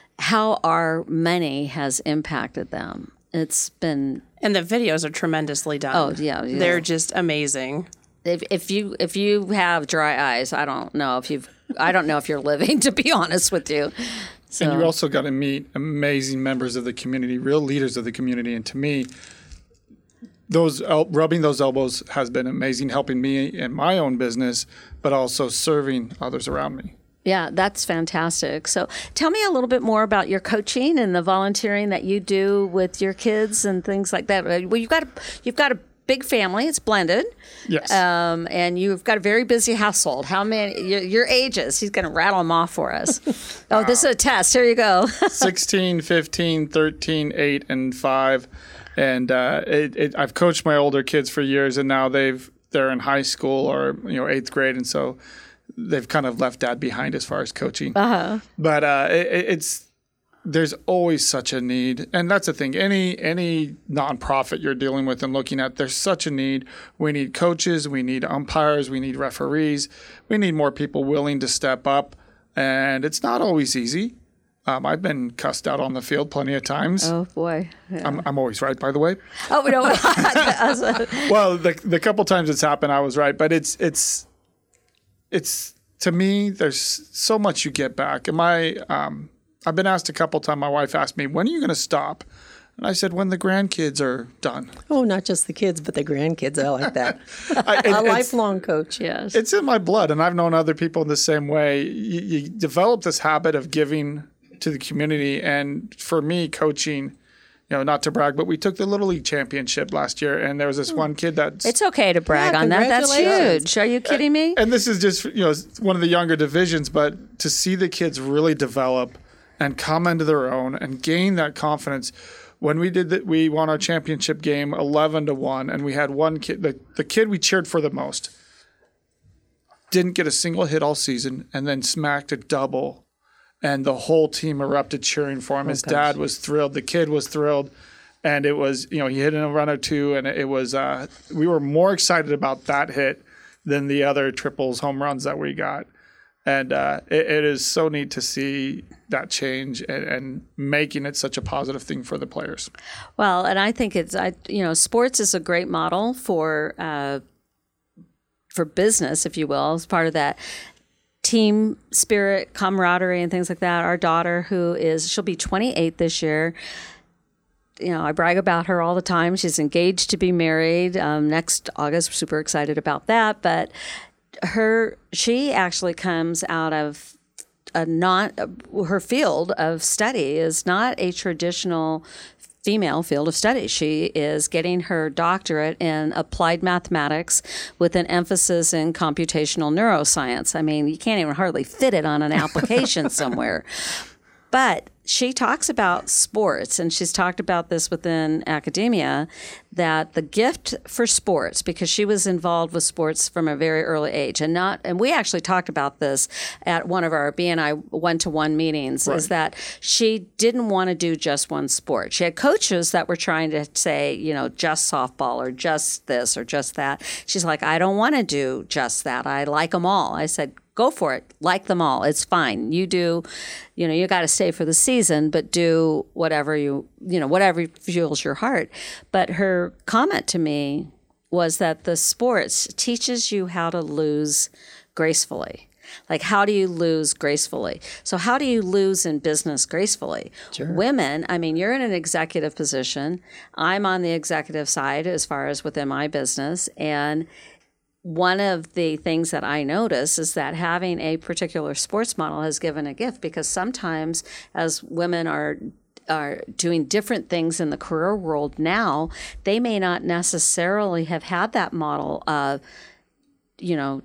how our money has impacted them. It's been and the videos are tremendously done. Oh, yeah, yeah. They're just amazing. if, if you if you have dry eyes, I don't know if you've I don't know if you're living, to be honest with you. So And you also got to meet amazing members of the community, real leaders of the community. And to me, those el- rubbing those elbows has been amazing, helping me in my own business, but also serving others around me. yeah, that's fantastic. So tell me a little bit more about your coaching and the volunteering that you do with your kids and things like that. Well, you've got a, you've got a big family. It's blended. Yes. Um, and you've got a very busy household. How many, your, your ages? He's going to rattle them off for us. Oh, this is a test. Here you go. sixteen, fifteen, thirteen, eight, and five. And uh, it, it, I've coached my older kids for years, and now they've they're in high school or you know eighth grade, and so they've kind of left dad behind as far as coaching. Uh-huh. But uh, it, it's there's always such a need, and that's the thing. Any any nonprofit you're dealing with and looking at, there's such a need. We need coaches, we need umpires, we need referees, we need more people willing to step up, and it's not always easy. Um, I've been cussed out on the field plenty of times. Oh, boy. Yeah. I'm, I'm always right, by the way. Oh, no. Well, the the couple times it's happened, I was right. But it's it's it's to me, there's so much you get back. Am I? Um, I've been asked a couple times. My wife asked me, "When are you going to stop?" And I said, "When the grandkids are done." Oh, not just the kids, but the grandkids. I like that. I, it- A it's- lifelong coach. Yes. It's in my blood, and I've known other people in the same way. You, you develop this habit of giving to the community, and for me, coaching, you know, not to brag, but we took the Little League championship last year, and there was this one kid that It's okay to brag Yeah, on that. That's congratulations. huge. Are you kidding me? and this is just you know one of the younger divisions, but to see the kids really develop and come into their own and gain that confidence. When we did that, we won our championship game eleven to one, and we had one kid, the, the kid we cheered for the most, didn't get a single hit all season, and then smacked a double, and the whole team erupted cheering for him. His dad was thrilled, the kid was thrilled, and it was you know he hit in a run or two, and it was uh, we were more excited about that hit than the other triples home runs that we got. And uh, it, it is so neat to see that change and, and making it such a positive thing for the players. Well, and I think it's, I you know, sports is a great model for uh, for business, if you will, as part of that team spirit, camaraderie, and things like that. Our daughter, who is, she'll be twenty-eight this year. You know, I brag about her all the time. She's engaged to be married um, next August. We're super excited about that. But her, she actually comes out of a not, her field of study is not a traditional female field of study. She is getting her doctorate in applied mathematics with an emphasis in computational neuroscience. I mean, you can't even hardly fit it on an application somewhere. But she talks about sports, and she's talked about this within academia, that the gift for sports, because she was involved with sports from a very early age, and not, and we actually talked about this at one of our B and I one-to-one meetings, right. is that she didn't want to do just one sport. She had coaches that were trying to say, you know, just softball or just this or just that. She's like, I don't want to do just that. I like them all. I said, go for it. Like them all. It's fine. You do, you know, you got to stay for the season, but do whatever you, you know, whatever fuels your heart. But her comment to me was that the sports teaches you how to lose gracefully. Like, how do you lose gracefully? So how do you lose in business gracefully? Sure. Women, I mean, you're in an executive position. I'm on the executive side as far as within my business. And one of the things that I notice is that having a particular sports model has given a gift, because sometimes as women are are doing different things in the career world now, they may not necessarily have had that model of, you know,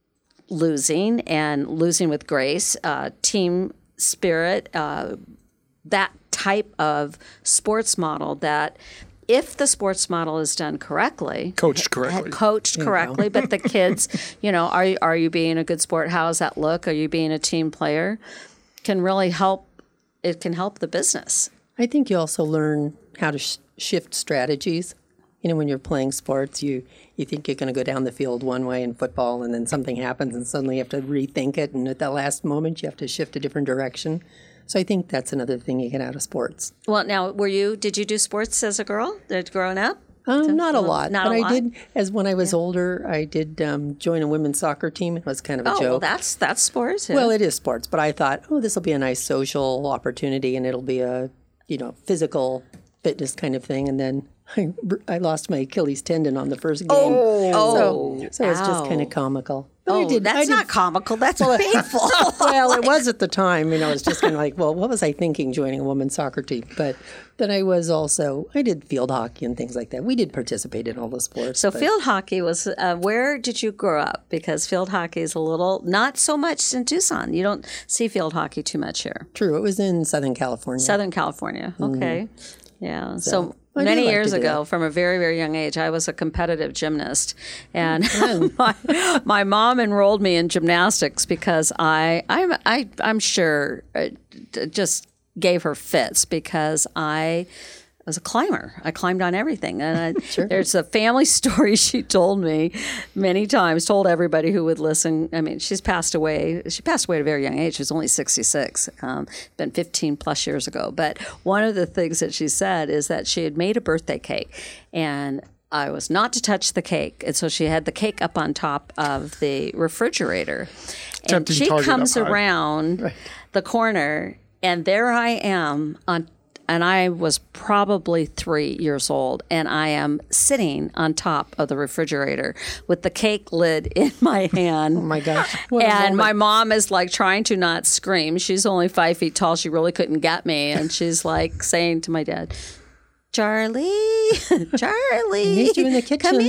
losing and losing with grace, uh, team spirit, uh, that type of sports model that if the sports model is done correctly, coached correctly, coached correctly, but the kids, you know, are you, are you being a good sport? How does that look? Are you being a team player? Can really help. It can help the business. I think you also learn how to sh- shift strategies. You know, when you're playing sports, you, you think you're going to go down the field one way in football, and then something happens, and suddenly you have to rethink it, and at the last moment, you have to shift a different direction. So I think that's another thing you get out of sports. Well, now, were you? Did you do sports as a girl? Did growing up? Um, not a lot. Not but a I lot? did, as when I was yeah. older, I did um, join a women's soccer team. It was kind of a oh, joke. Oh, well, that's that's sports. Yeah. Well, it is sports, but I thought, oh, this will be a nice social opportunity, and it'll be a, you know, physical fitness kind of thing. And then I, I lost my Achilles tendon on the first game. Oh, so, so it's just kind of comical. But oh, I did, that's I did, not comical. That's well, painful. Well, it was at the time. You know, it's just kind of like, well, what was I thinking joining a women's soccer team? But then I was also, I did field hockey and things like that. We did participate in all the sports. So but. field hockey was, uh, where did you grow up? Because field hockey is a little, not so much in Tucson. You don't see field hockey too much here. True. It was in Southern California. Southern California. Okay. Mm-hmm. Yeah. So, so I many like years ago, from a very, very young age, I was a competitive gymnast. And my, my mom enrolled me in gymnastics because I, I'm, I, I'm sure it just gave her fits because I was a climber. I climbed on everything. And I, sure. There's a family story she told me many times, told everybody who would listen. I mean, she's passed away. She passed away at a very young age. She was only sixty-six, um, been fifteen plus years ago. But one of the things that she said is that she had made a birthday cake, and I was not to touch the cake. And so she had the cake up on top of the refrigerator. And Tempting she comes up high. around right. the corner, and there I am on And I was probably three years old, and I am sitting on top of the refrigerator with the cake lid in my hand. Oh, my gosh. What and my mom is like trying to not scream. She's only five feet tall. She really couldn't get me. And she's like saying to my dad, Charlie, Charlie, I need you in the kitchen. Come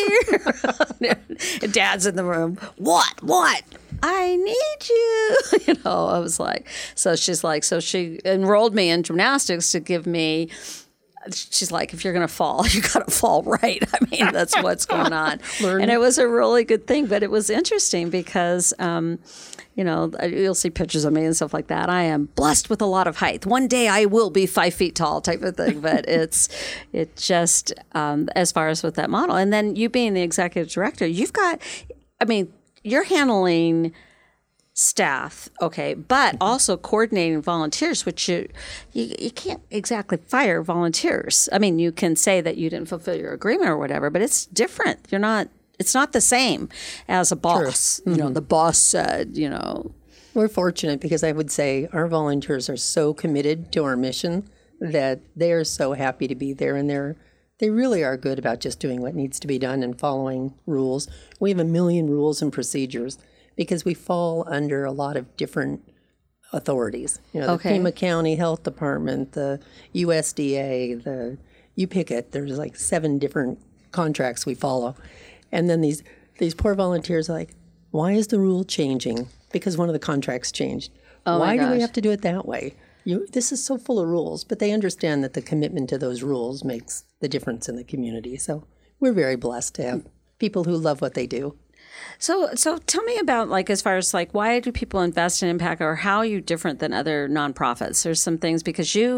in here. And Dad's in the room. What? What? I need you. You know, I was like, so she's like, so she enrolled me in gymnastics to give me, she's like, if you're going to fall, you got to fall right. I mean, that's what's going on. And it was a really good thing, but it was interesting because, um, you know, you'll see pictures of me and stuff like that. I am blessed with a lot of height. One day I will be five feet tall type of thing. But it's it just um, as far as with that model. And then you being the executive director, you've got, I mean, you're handling staff, okay, but also coordinating volunteers, which you, you you can't exactly fire volunteers. I mean, you can say that you didn't fulfill your agreement or whatever, but it's different. You're not. It's not the same as a boss. Mm-hmm. You know, the boss said, you know. We're fortunate because I would say our volunteers are so committed to our mission that they are so happy to be there, and they're they really are good about just doing what needs to be done and following rules. We have a million rules and procedures because we fall under a lot of different authorities. You know, the Okay. Pima County Health Department, the U S D A, the you pick it. There's like seven different contracts we follow, and then these these poor volunteers are like, why is the rule changing? Because one of the contracts changed. Oh my Why do we gosh. have to do it that way? You, this is so full of rules, but they understand that the commitment to those rules makes the difference in the community. So we're very blessed to have people who love what they do. So, so tell me about, like, as far as like, why do people invest in Impact, or how are you different than other nonprofits? There's some things because you,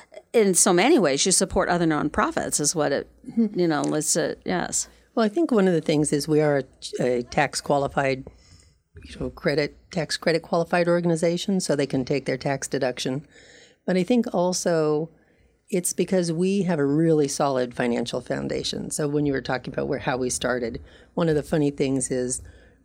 in so many ways, you support other nonprofits. Is what it, you know, let's uh, yes. Well, I think one of the things is we are a, a tax qualified, you know, credit tax credit qualified organization, so they can take their tax deduction. But I think also it's because we have a really solid financial foundation. So when you were talking about where how we started, one of the funny things is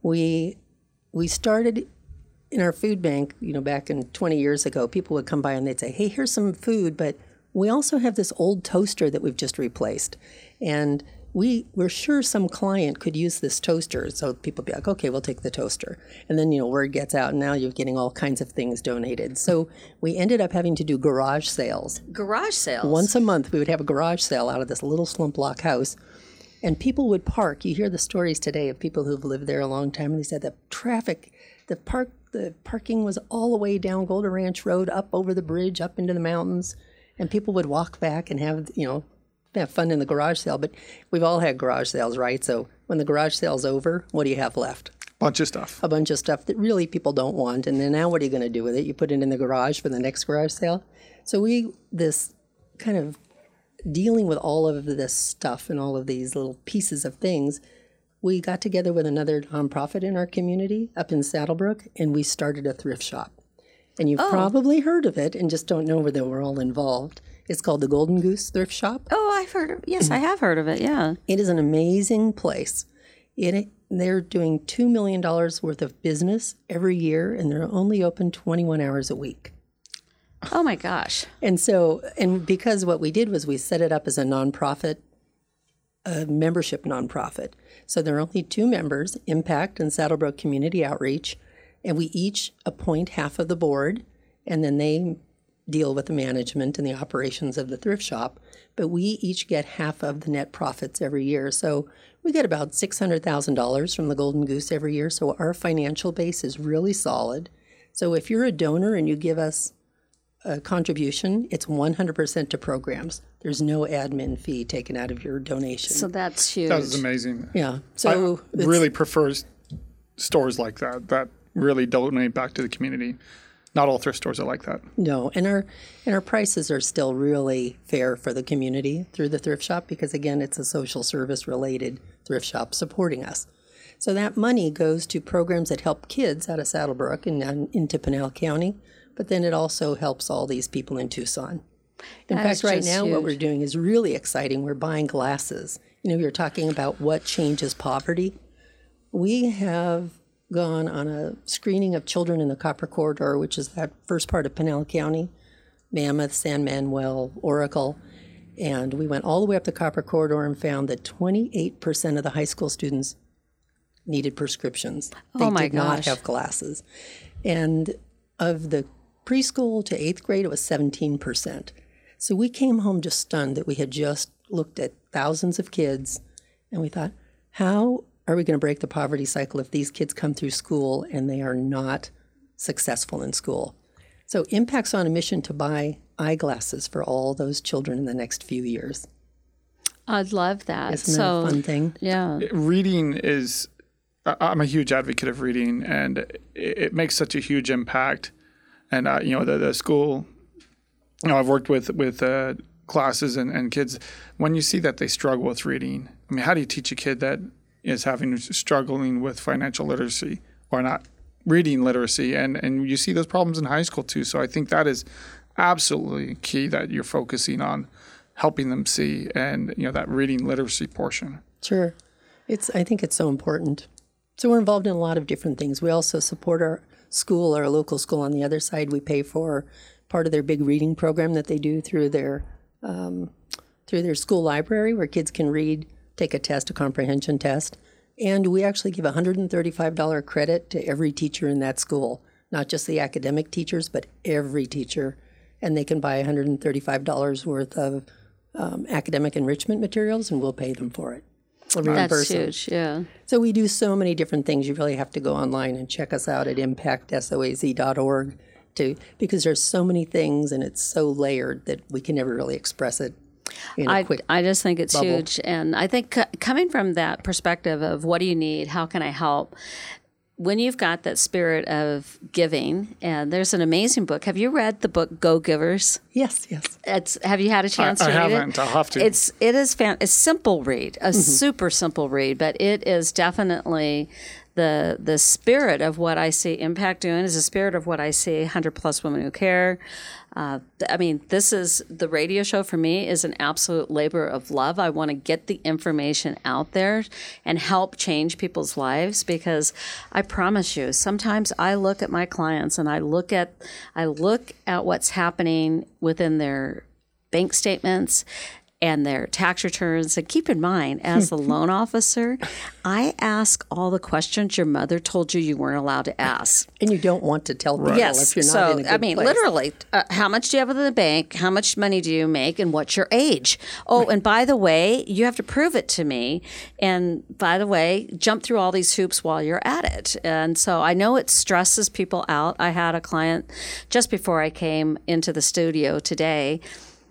we we started in our food bank, you know, back in twenty years ago. People would come by and they'd say, "Hey, here's some food, but we also have this old toaster that we've just replaced." And we were sure some client could use this toaster. So people be like, okay, we'll take the toaster. And then, you know, word gets out and now you're getting all kinds of things donated. So we ended up having to do garage sales. Garage sales. Once a month, we would have a garage sale out of this little slump block house. And people would park. You hear the stories today of people who've lived there a long time. And they said the traffic, the park, the parking was all the way down Golden Ranch Road, up over the bridge, up into the mountains. And people would walk back and have, you know, have fun in the garage sale. But we've all had garage sales, right? So when the garage sale's over, what do you have left? Bunch of stuff. A bunch of stuff that really people don't want. And then now what are you going to do with it? You put it in the garage for the next garage sale. So we, this kind of dealing with all of this stuff and all of these little pieces of things, we got together with another nonprofit in our community up in Saddlebrook, and we started a thrift shop. And you've Oh. probably heard of it and just don't know where they were all involved. It's called the Golden Goose Thrift Shop. Oh, I've heard of. Yes, I have heard of it. Yeah. It is an amazing place. It, they're doing two million dollars worth of business every year, and they're only open twenty-one hours a week. Oh my gosh. And so, and because what we did was we set it up as a nonprofit, a membership nonprofit. So there are only two members, Impact and Saddlebrook Community Outreach, and we each appoint half of the board, and then they deal with the management and the operations of the thrift shop. But we each get half of the net profits every year. So we get about six hundred thousand dollars from the Golden Goose every year. So our financial base is really solid. So if you're a donor and you give us a contribution, it's one hundred percent to programs. There's no admin fee taken out of your donation. So that's huge. That was amazing. yeah. I So it's- really prefer stores like that that really donate back to the community. Not all thrift stores are like that. No, and our and our prices are still really fair for the community through the thrift shop because, again, it's a social service related thrift shop supporting us. So that money goes to programs that help kids out of Saddlebrook and and into Pinal County, but then it also helps all these people in Tucson. In That fact, is right just now what huge. we're doing is really exciting. We're buying glasses. You know, you're talking about what changes poverty. We have gone on a screening of children in the Copper Corridor, which is that first part of Pinal County, Mammoth, San Manuel, Oracle. And we went all the way up the Copper Corridor and found that twenty-eight percent of the high school students needed prescriptions. They Oh my did not gosh. have glasses. And of the preschool to eighth grade, it was seventeen percent. So we came home just stunned that we had just looked at thousands of kids and we thought, how are we going to break the poverty cycle if these kids come through school and they are not successful in school? So Impact's on a mission to buy eyeglasses for all those children in the next few years. I'd love that. Isn't so, that a fun thing? Yeah. Reading is, I- I'm a huge advocate of reading, and it, it makes such a huge impact. And, uh, you know, the, the school, you know, I've worked with, with uh, classes and, and kids. When you see that they struggle with reading, I mean, how do you teach a kid that is having struggling with financial literacy or not reading literacy, and, and you see those problems in high school too. So I think that is absolutely key that you're focusing on helping them see, and you know that reading literacy portion. Sure. It's I think it's so important. So we're involved in a lot of different things. We also support our school, our local school. On the other side, we pay for part of their big reading program that they do through their um, through their school library, where kids can read, take a test, a comprehension test. And we actually give one hundred thirty-five dollars credit to every teacher in that school, not just the academic teachers, but every teacher. And they can buy one hundred thirty-five dollars worth of um, academic enrichment materials, and we'll pay them for it. We'll That's reimburse them. huge, yeah. So we do so many different things. You really have to go online and check us out at impact soaz dot org to, because there's so many things, and it's so layered that we can never really express it in a I, quick I just think it's bubble. huge. And I think c- coming from that perspective of what do you need, how can I help, when you've got that spirit of giving, and there's an amazing book. Have you read the book Go Givers? Yes, yes. It's, have you had a chance I, to I read haven't. it? I'll have to. It's it is fan, a simple read, a super simple read, but it is definitely the the spirit of what I see Impact doing is the spirit of what I see one hundred plus Women Who Care. Uh, I mean, this is the radio show for me is an absolute labor of love. I want to get the information out there and help change people's lives, because I promise you, sometimes I look at my clients and I look at I look at what's happening within their bank statements and their tax returns. And keep in mind, as the loan officer, I ask all the questions your mother told you you weren't allowed to ask. And you don't want to tell people Yes. if you're not so, in a good I mean, place. literally, uh, how much do you have in the bank? How much money do you make? And what's your age? Oh, and by the way, you have to prove it to me. And by the way, jump through all these hoops while you're at it. And so I know it stresses people out. I had a client just before I came into the studio today.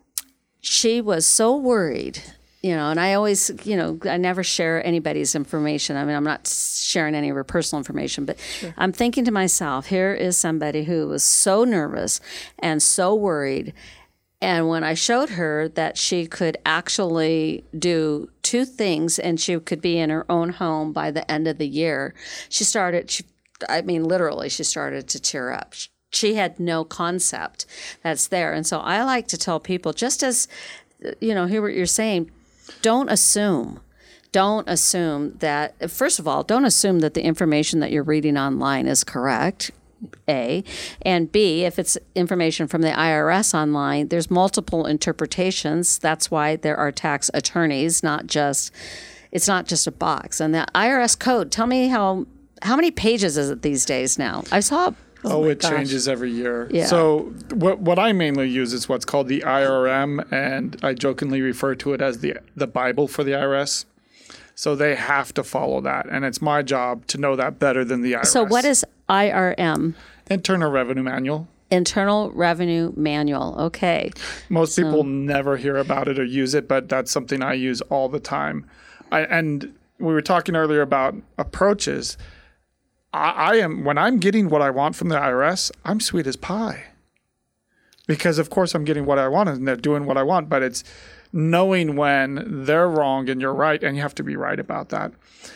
She was so worried, you know, and I always, you know, I never share anybody's information. I mean, I'm not sharing any of her personal information, but sure. I'm thinking to myself, here is somebody who was so nervous and so worried. And when I showed her that she could actually do two things and she could be in her own home by the end of the year, she started, she, I mean, literally, she started to tear up. She had no concept that's there. And so I like to tell people, just as, you know, hear what you're saying, don't assume. Don't assume that, first of all, don't assume that the information that you're reading online is correct, A. And B, if it's information from the I R S online, there's multiple interpretations. That's why there are tax attorneys, not just, it's not just a box. And the I R S code, tell me how, how many pages is it these days now? I saw Oh, my it gosh. changes every year. Yeah. So what what I mainly use is what's called the I R M, and I jokingly refer to it as the the Bible for the I R S. So they have to follow that, and it's my job to know that better than the I R S. So what is I R M? Internal Revenue Manual? Internal Revenue Manual. Okay. Most people never hear about it or use it, but that's something I use all the time. I, and we were talking earlier about approaches. I, I am when I'm getting what I want from the I R S, I'm sweet as pie. Because of course I'm getting what I want and they're doing what I want, but it's knowing when they're wrong and you're right, and you have to be right about that.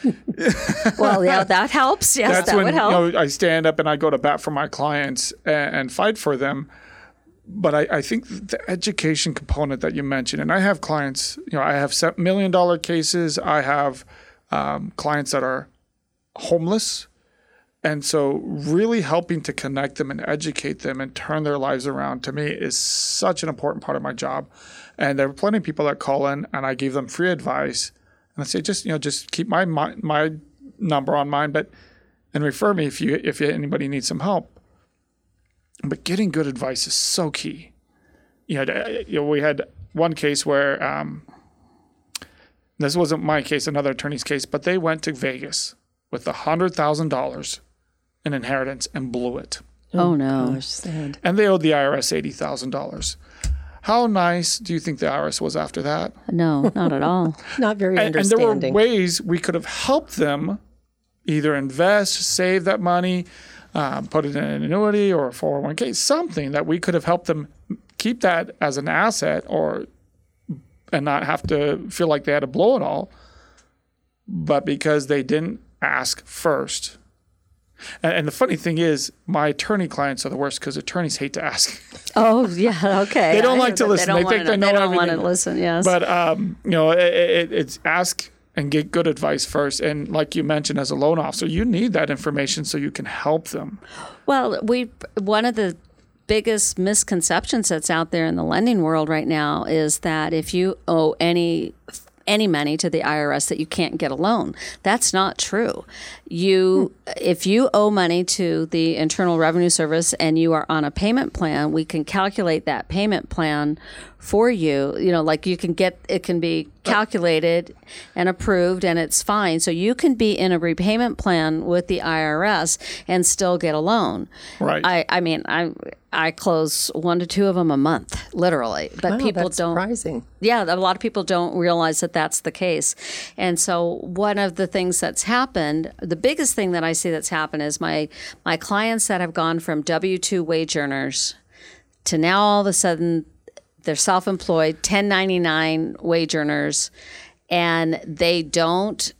Well, yeah, that helps. Yes, That's that when would help. You know, I stand up and I go to bat for my clients and, and fight for them. But I, I think the education component that you mentioned, and I have clients, you know, I have million dollar cases. I have um, clients that are homeless. And so really helping to connect them and educate them and turn their lives around, to me, is such an important part of my job. And there are plenty of people that call in and I give them free advice. And I say, just, you know, just keep my my, my number on mine, but and refer me if you if you, anybody needs some help. But getting good advice is so key. You know, you know we had one case where um, this wasn't my case, another attorney's case, but they went to Vegas with one hundred thousand dollars in inheritance and blew it. Oh, no. Gosh, sad. And they owed the I R S eighty thousand dollars. How nice do you think the I R S was after that? No, not at all. Not very And, and there understanding. were ways we could have helped them either invest, save that money, um, put it in an annuity or a four oh one k, something that we could have helped them keep that as an asset, or and not have to feel like they had to blow it all. But because they didn't ask first. And, and the funny thing is, my attorney clients are the worst because attorneys hate to ask. Oh, yeah, okay. They don't I like to that. listen. They, They don't think wanna, they know They don't everything. want to listen, yes. But, um, you know, it, it, it's ask and get good advice first. And like you mentioned, as a loan officer, you need that information so you can help them. Well, we one of the biggest misconceptions that's out there in the lending world right now is that if you owe any any money to the I R S that you can't get a loan. That's not true. You, if you owe money to the Internal Revenue Service and you are on a payment plan, we can calculate that payment plan for you. You know, like you can get, it can be calculated and approved and it's fine. So you can be in a repayment plan with the I R S and still get a loan. Right. I, I mean, I I close one to two of them a month, literally. But Wow, people that's don't. surprising. Yeah, a lot of people don't realize that that's the case. And so one of the things that's happened, the biggest thing that I see that's happened is my my clients that have gone from W two wage earners to now all of a sudden they're self-employed, ten ninety-nine wage earners, and they don't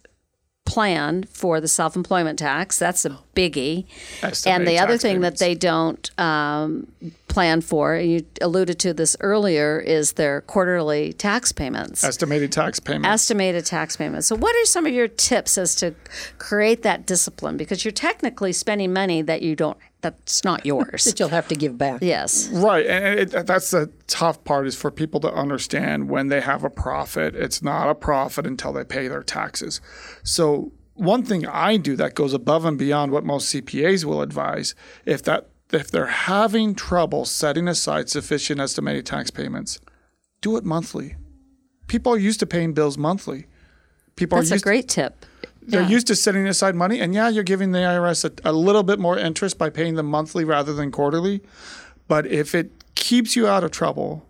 plan for the self-employment tax. That's a biggie. Estimated And the other tax thing payments. that they don't um, plan for, and you alluded to this earlier, is their quarterly tax payments. Estimated tax payments. Estimated tax payments. So what are some of your tips as to create that discipline? Because you're technically spending money that you don't, that's not yours. That you'll have to give back. Yes. Right, and it, that's the tough part is for people to understand when they have a profit, it's not a profit until they pay their taxes. So one thing I do that goes above and beyond what most C P As will advise, if that if they're having trouble setting aside sufficient estimated tax payments, do it monthly. People are used to paying bills monthly. People That's are a used great tip. They're Yeah. used to setting aside money, and yeah, you're giving the I R S a, a little bit more interest by paying them monthly rather than quarterly. But if it keeps you out of trouble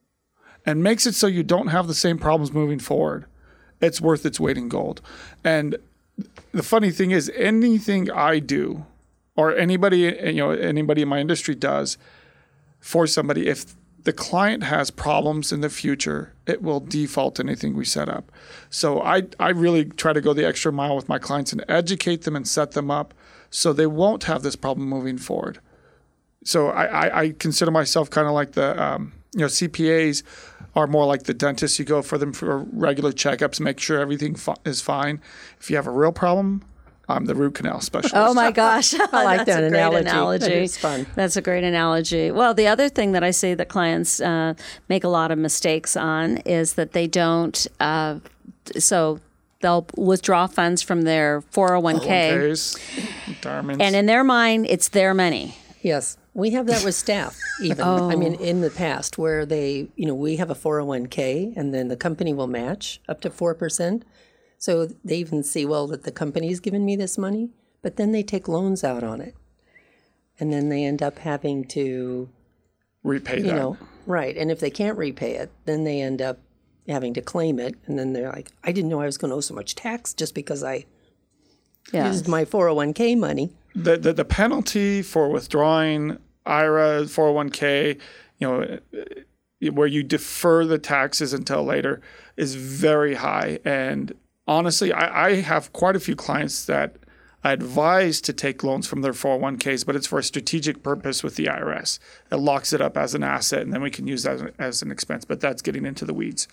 and makes it so you don't have the same problems moving forward, it's worth its weight in gold. And the funny thing is, anything I do, or anybody you know anybody in my industry does for somebody, if the client has problems in the future, it will default to anything we set up. So I, I really try to go the extra mile with my clients and educate them and set them up so they won't have this problem moving forward. So I, I, I consider myself kind of like the, um, you know, C P As are more like the dentists. You go for them for regular checkups, make sure everything fi- is fine. If you have a real problem, I'm the root canal specialist. Oh my gosh. I like That's that a great analogy. analogy. That is fun. That's a great analogy. Well, the other thing that I see that clients uh, make a lot of mistakes on is that they don't, uh, so they'll withdraw funds from their four oh one k. four oh one k's, retirements. And in their mind, it's their money. Yes. We have that with staff even. I mean, in the past where they, you know, we have a four oh one k and then the company will match up to four percent. So they even see, well, that the company's given me this money, but then they take loans out on it. And then they end up having to, repay you that. know, right. And if they can't repay it, then they end up having to claim it. And then they're like, I didn't know I was going to owe so much tax just because I Yeah. used my four oh one k money. The, the the penalty for withdrawing I R A, four oh one k, you know, where you defer the taxes until later, is very high. And honestly, I, I have quite a few clients that I advise to take loans from their four oh one k's, but it's for a strategic purpose with the I R S. It locks it up as an asset, and then we can use that as, as an expense. But that's getting into the weeds.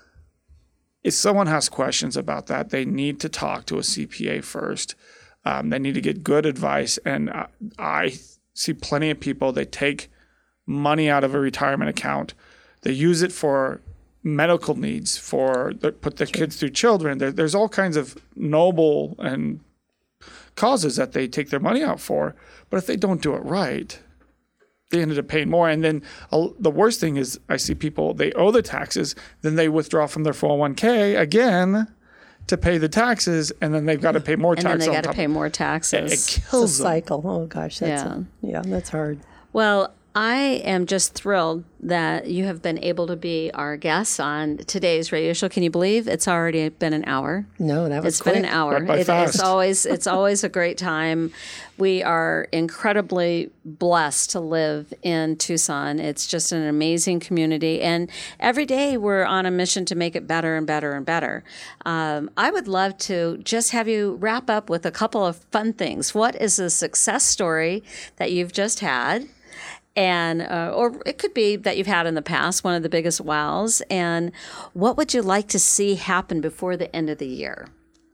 If someone has questions about that, they need to talk to a C P A first. Um, they need to get good advice. And I, I see plenty of people, they take money out of a retirement account. They use it for medical needs, for the, put their kids through children. There, there's all kinds of noble and causes that they take their money out for. But if they don't do it right, they ended up paying more. And then uh, the worst thing is I see people, they owe the taxes, then they withdraw from their four oh one k again to pay the taxes, and then they've got to pay more And tax then they on got to top. pay more It, taxes. it It's a kills them. cycle. Oh gosh, that's Yeah. a, yeah, that's hard. Well, I am just thrilled that you have been able to be our guest on today's radio show. Can you believe it's already been an hour? No, that was It's quick. been an hour. Went by It- fast. it's always it's always a great time. We are incredibly blessed to live in Tucson. It's just an amazing community, and every day we're on a mission to make it better and better and better. Um, I would love to just have you wrap up with a couple of fun things. What is a success story that you've just had? And uh, or it could be that you've had in the past, one of the biggest wows. And what would you like to see happen before the end of the year?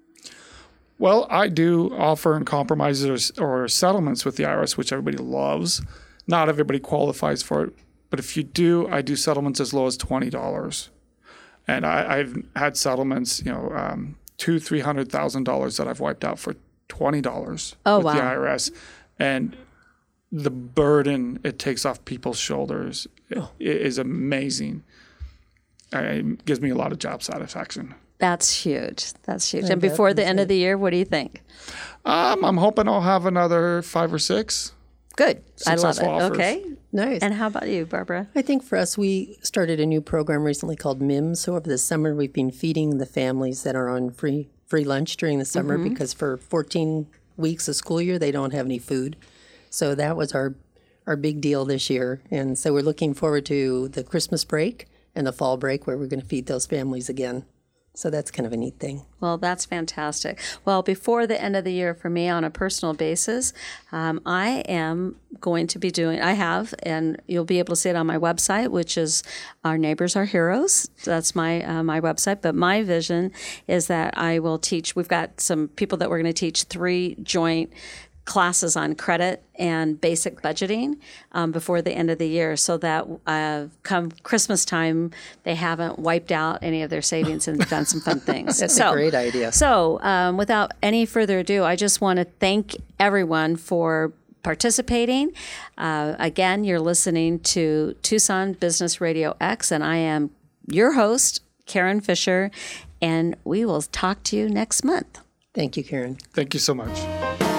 Well, I do offer in compromises or, or settlements with the I R S, which everybody loves. Not everybody qualifies for it, but if you do, I do settlements as low as twenty dollars. And I, I've had settlements, you know, um, two, three hundred thousand dollars that I've wiped out for twenty dollars Oh, with the wow. I R S, and the burden it takes off people's shoulders Oh. i- is amazing. Uh, It gives me a lot of job satisfaction. That's huge. That's huge. I And bet before the that's end of the year, what do you think? Um, I'm hoping I'll have another five or six. Good. I love it. Successful offers. Okay. Nice. And how about you, Barbara? I think for us, we started a new program recently called M I M S. So over the summer, we've been feeding the families that are on free free lunch during the summer because for fourteen weeks of school year, they don't have any food. So that was our our big deal this year. And so we're looking forward to the Christmas break and the fall break where we're going to feed those families again. So that's kind of a neat thing. Well, that's fantastic. Well, before the end of the year for me on a personal basis, um, I am going to be doing, I have, and you'll be able to see it on my website, which is Our Neighbors Are Heroes. That's my uh, my website. But my vision is that I will teach, we've got some people that we're going to teach three joint classes on credit and basic budgeting um, before the end of the year so that uh, come Christmas time, they haven't wiped out any of their savings and done some fun things. That's so, a great idea. So um, without any further ado, I just want to thank everyone for participating. Uh, again, you're listening to Tucson Business Radio X, and I am your host, Karen Fisher, and we will talk to you next month. Thank you, Karen. Thank you so much.